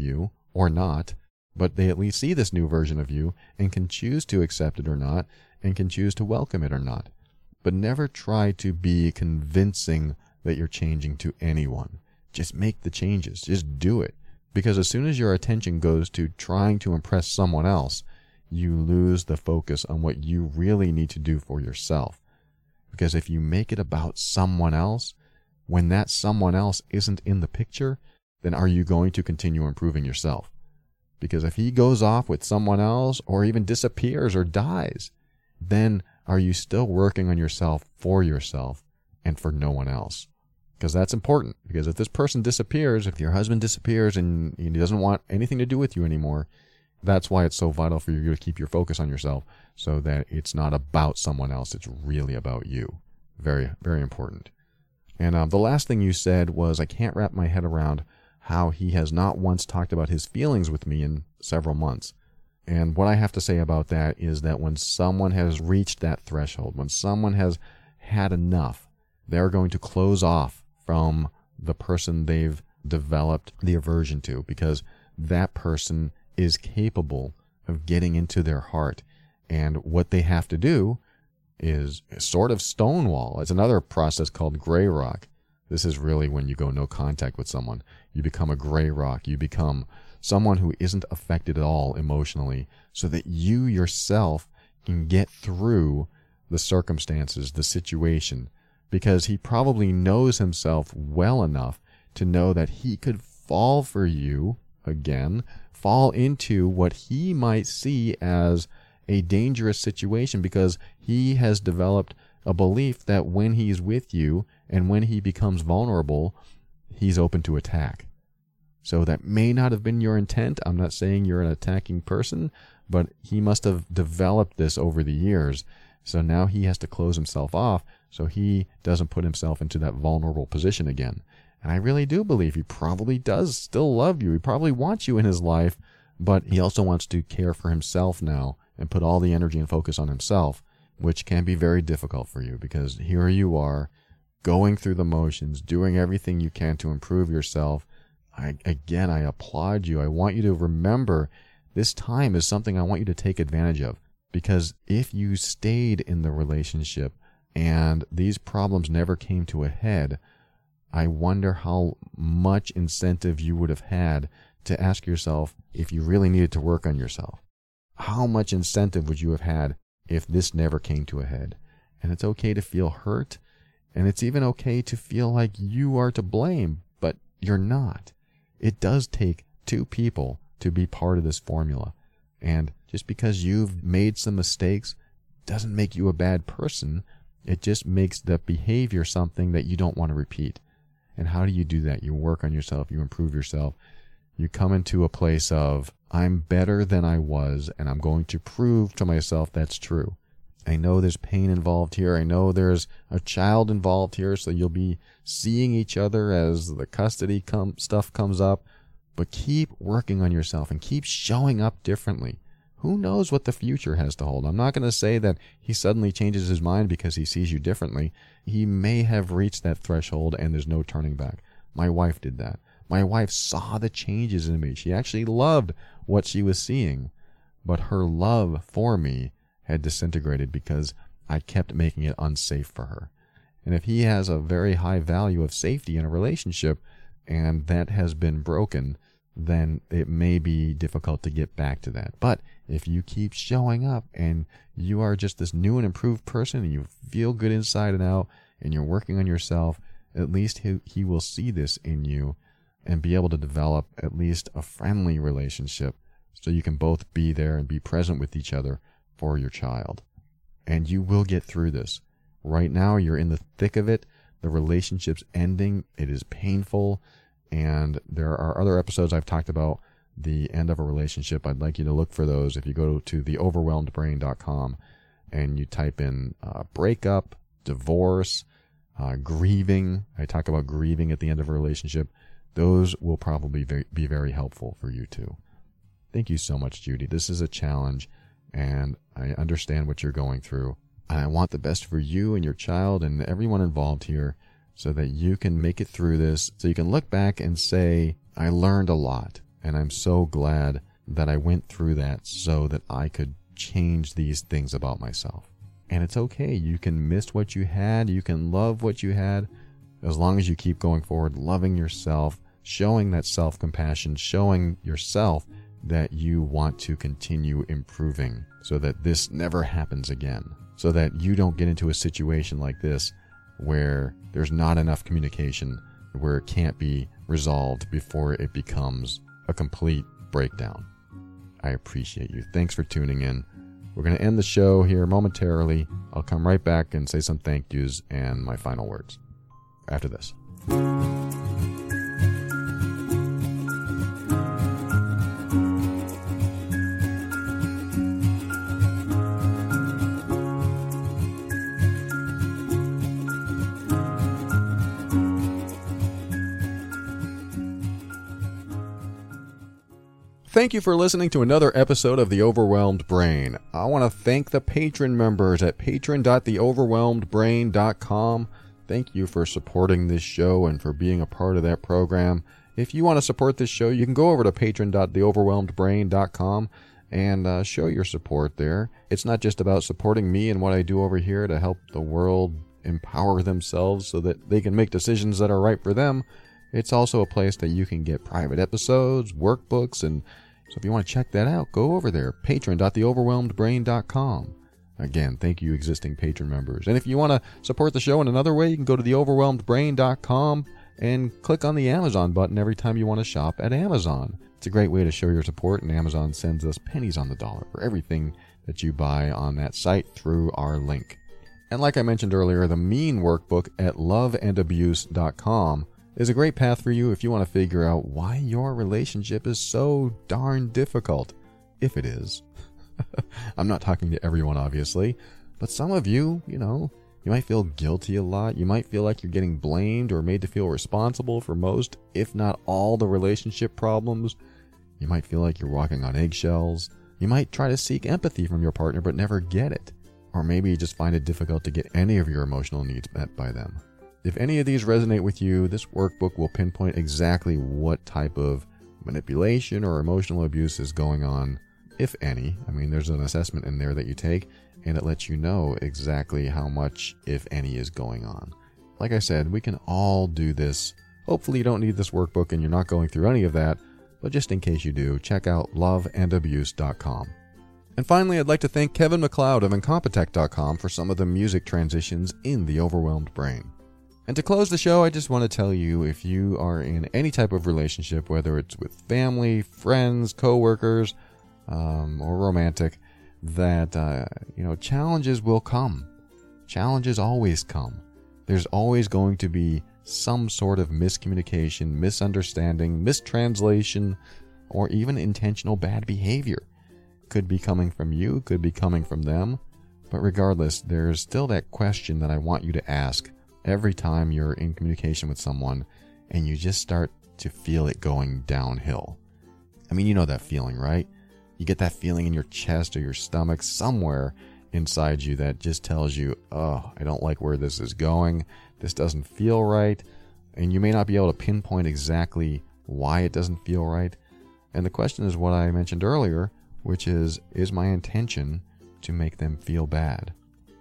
or not, but they at least see this new version of you and can choose to accept it or not, and can choose to welcome it or not. But never try to be convincing that you're changing to anyone. Just make the changes. Just do it. Because as soon as your attention goes to trying to impress someone else, you lose the focus on what you really need to do for yourself. Because if you make it about someone else, when that someone else isn't in the picture, then are you going to continue improving yourself? Because if he goes off with someone else or even disappears or dies, then are you still working on yourself for yourself and for no one else? Because that's important. Because if this person disappears, if your husband disappears and he doesn't want anything to do with you anymore, that's why it's so vital for you to keep your focus on yourself so that it's not about someone else. It's really about you. Very, very important. And um, the last thing you said was, I can't wrap my head around how he has not once talked about his feelings with me in several months. And what I have to say about that is that when someone has reached that threshold, when someone has had enough, they're going to close off from the person they've developed the aversion to, because that person is capable of getting into their heart. And what they have to do is sort of stonewall. It's another process called gray rock. This is really when you go no contact with someone. You become a gray rock. You become someone who isn't affected at all emotionally, so that you yourself can get through the circumstances, the situation, because he probably knows himself well enough to know that he could fall for you again, fall into what he might see as a dangerous situation, because he has developed a belief that when he's with you and when he becomes vulnerable, he's open to attack. So that may not have been your intent. I'm not saying you're an attacking person, but he must have developed this over the years. So now he has to close himself off so he doesn't put himself into that vulnerable position again. And I really do believe he probably does still love you. He probably wants you in his life, but he also wants to care for himself now and put all the energy and focus on himself, which can be very difficult for you, because here you are going through the motions, doing everything you can to improve yourself. I, again, I applaud you. I want you to remember this time is something I want you to take advantage of, because if you stayed in the relationship and these problems never came to a head, I wonder how much incentive you would have had to ask yourself if you really needed to work on yourself. How much incentive would you have had if this never came to a head? And it's okay to feel hurt, and it's even okay to feel like you are to blame, but you're not. It does take two people to be part of this formula. And just because you've made some mistakes doesn't make you a bad person. It just makes the behavior something that you don't want to repeat. And how do you do that? You work on yourself. You improve yourself. You come into a place of, I'm better than I was, and I'm going to prove to myself that's true. I know there's pain involved here. I know there's a child involved here, so you'll be seeing each other as the custody com- stuff comes up. But keep working on yourself and keep showing up differently. Who knows what the future has to hold? I'm not going to say that he suddenly changes his mind because he sees you differently. He may have reached that threshold and there's no turning back. My wife did that. My wife saw the changes in me. She actually loved what she was seeing. But her love for me had disintegrated because I kept making it unsafe for her. And if he has a very high value of safety in a relationship and that has been broken, then it may be difficult to get back to that. But if you keep showing up and you are just this new and improved person and you feel good inside and out and you're working on yourself, at least he, he will see this in you and be able to develop at least a friendly relationship so you can both be there and be present with each other for your child. And you will get through this. Right now, you're in the thick of it. The relationship's ending. It is painful. And there are other episodes I've talked about the end of a relationship. I'd like you to look for those if you go to the overwhelmed brain dot com and you type in uh, breakup, divorce, uh, grieving. I talk about grieving at the end of a relationship. Those will probably be, be very helpful for you too. Thank you so much, Judy. This is a challenge, and I understand what you're going through. I want the best for you and your child and everyone involved here so that you can make it through this, so you can look back and say, I learned a lot. And I'm so glad that I went through that so that I could change these things about myself. And it's okay. You can miss what you had. You can love what you had. As long as you keep going forward, loving yourself, showing that self-compassion, showing yourself that you want to continue improving so that this never happens again. So that you don't get into a situation like this where there's not enough communication, where it can't be resolved before it becomes a complete breakdown. I appreciate you. Thanks for tuning in. We're going to end the show here momentarily. I'll come right back and say some thank yous and my final words after this. Thank you for listening to another episode of The Overwhelmed Brain. I want to thank the patron members at patron dot the overwhelmed brain dot com. Thank you for supporting this show and for being a part of that program. If you want to support this show, you can go over to patron dot the overwhelmed brain dot com and uh, show your support there. It's not just about supporting me and what I do over here to help the world empower themselves so that they can make decisions that are right for them. It's also a place that you can get private episodes, workbooks, and so if you want to check that out, go over there, patron dot the overwhelmed brain dot com. Again, thank you, existing patron members. And if you want to support the show in another way, you can go to the overwhelmed brain dot com and click on the Amazon button every time you want to shop at Amazon. It's a great way to show your support, and Amazon sends us pennies on the dollar for everything that you buy on that site through our link. And like I mentioned earlier, the Mean Workbook at love and abuse dot com is a great path for you if you want to figure out why your relationship is so darn difficult, if it is. I'm not talking to everyone, obviously, but some of you, you know, you might feel guilty a lot. You might feel like you're getting blamed or made to feel responsible for most, if not all, the relationship problems. You might feel like you're walking on eggshells. You might try to seek empathy from your partner but never get it. Or maybe you just find it difficult to get any of your emotional needs met by them. If any of these resonate with you, this workbook will pinpoint exactly what type of manipulation or emotional abuse is going on, if any. I mean, there's an assessment in there that you take, and it lets you know exactly how much, if any, is going on. Like I said, we can all do this. Hopefully you don't need this workbook and you're not going through any of that, but just in case you do, check out love and abuse dot com. And finally, I'd like to thank Kevin MacLeod of Incompetech dot com for some of the music transitions in The Overwhelmed Brain. And to close the show, I just want to tell you, if you are in any type of relationship, whether it's with family, friends, coworkers, um, or romantic, that, uh, you know, challenges will come. Challenges always come. There's always going to be some sort of miscommunication, misunderstanding, mistranslation, or even intentional bad behavior. Could be coming from you, could be coming from them. But regardless, there's still that question that I want you to ask every time you're in communication with someone and you just start to feel it going downhill. I mean, you know that feeling, right? You get that feeling in your chest or your stomach, somewhere inside you, that just tells you, oh, I don't like where this is going. This doesn't feel right. And you may not be able to pinpoint exactly why it doesn't feel right. And the question is what I mentioned earlier, which is, is my intention to make them feel bad?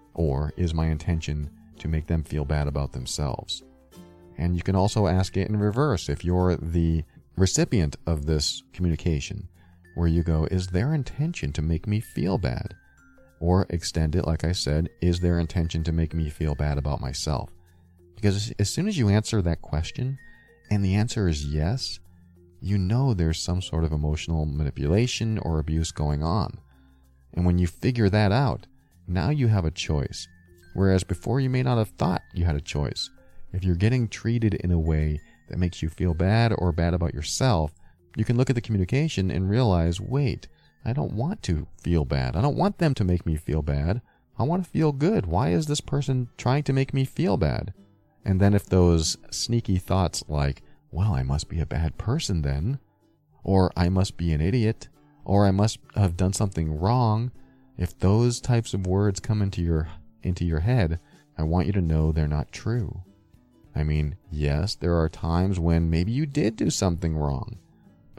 Or is my intention to make them feel bad about themselves? And you can also ask it in reverse. If you're the recipient of this communication, where you go, is their intention to make me feel bad? Or extend it, like I said, is their intention to make me feel bad about myself? Because as soon as you answer that question, and the answer is yes, you know there's some sort of emotional manipulation or abuse going on. And when you figure that out, now you have a choice. Whereas before you may not have thought you had a choice. If you're getting treated in a way that makes you feel bad or bad about yourself, you can look at the communication and realize, wait, I don't want to feel bad. I don't want them to make me feel bad. I want to feel good. Why is this person trying to make me feel bad? And then if those sneaky thoughts like, well, I must be a bad person then, or I must be an idiot, or I must have done something wrong, if those types of words come into your into your head, I want you to know they're not true. I mean, yes, there are times when maybe you did do something wrong,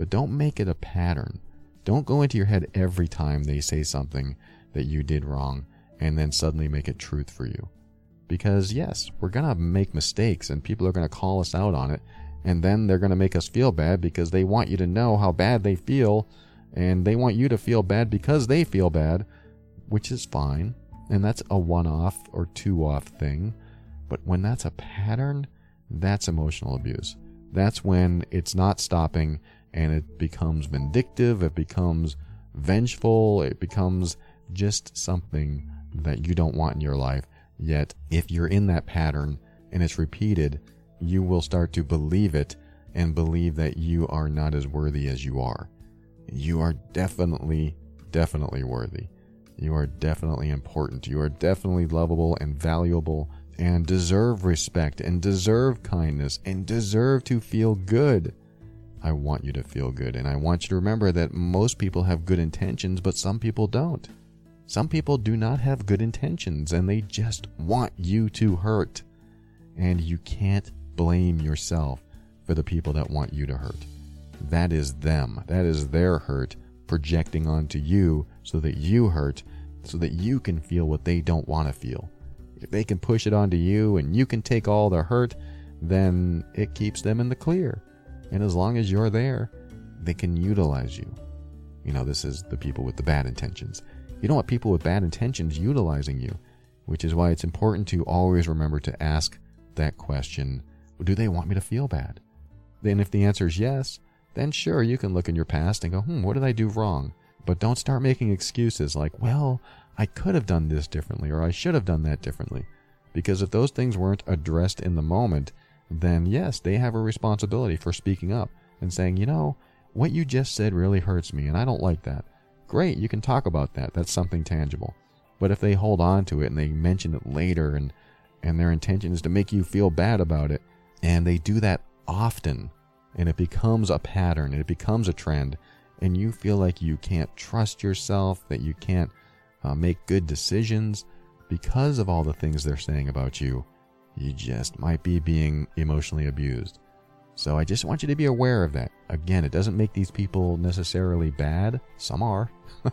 but don't make it a pattern. Don't go into your head every time they say something that you did wrong and then suddenly make it truth for you. Because yes, we're going to make mistakes and people are going to call us out on it, and then they're going to make us feel bad because they want you to know how bad they feel, and they want you to feel bad because they feel bad, which is fine. And that's a one-off or two-off thing. But when that's a pattern, that's emotional abuse. That's when it's not stopping and it becomes vindictive, it becomes vengeful, it becomes just something that you don't want in your life. Yet, if you're in that pattern and it's repeated, you will start to believe it and believe that you are not as worthy as you are. You are definitely, definitely worthy. You are definitely important. You are definitely lovable and valuable and deserve respect and deserve kindness and deserve to feel good. I want you to feel good, and I want you to remember that most people have good intentions, but some people don't. Some people do not have good intentions, and they just want you to hurt. And you can't blame yourself for the people that want you to hurt. That is them. That is their hurt projecting onto you so that you hurt, so that you can feel what they don't want to feel. If they can push it onto you and you can take all the hurt, then it keeps them in the clear. And as long as you're there, they can utilize you. You know, this is the people with the bad intentions. You don't want people with bad intentions utilizing you, which is why it's important to always remember to ask that question, do they want me to feel bad? Then if the answer is yes, then sure, you can look in your past and go, hmm, what did I do wrong? But don't start making excuses like, well, I could have done this differently, or I should have done that differently. Because if those things weren't addressed in the moment, then yes, they have a responsibility for speaking up and saying, you know, what you just said really hurts me and I don't like that. Great, you can talk about that. That's something tangible. But if they hold on to it and they mention it later and, and their intention is to make you feel bad about it, and they do that often, and it becomes a pattern, and it becomes a trend, and you feel like you can't trust yourself, that you can't uh, make good decisions because of all the things they're saying about you, you just might be being emotionally abused. So I just want you to be aware of that. Again, it doesn't make these people necessarily bad. Some are.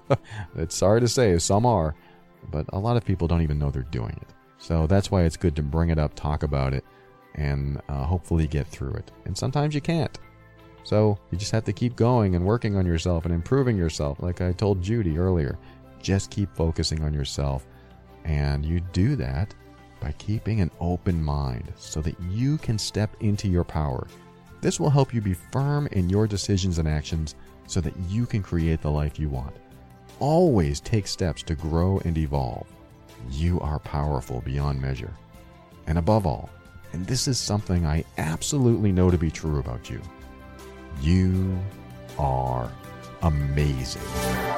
It's sorry to say, some are. But a lot of people don't even know they're doing it. So that's why it's good to bring it up, talk about it, and uh, hopefully get through it. And sometimes you can't. So you just have to keep going and working on yourself and improving yourself. Like I told Judy earlier, just keep focusing on yourself. And you do that by keeping an open mind so that you can step into your power. This will help you be firm in your decisions and actions so that you can create the life you want. Always take steps to grow and evolve. You are powerful beyond measure. And above all, and this is something I absolutely know to be true about you, you are amazing.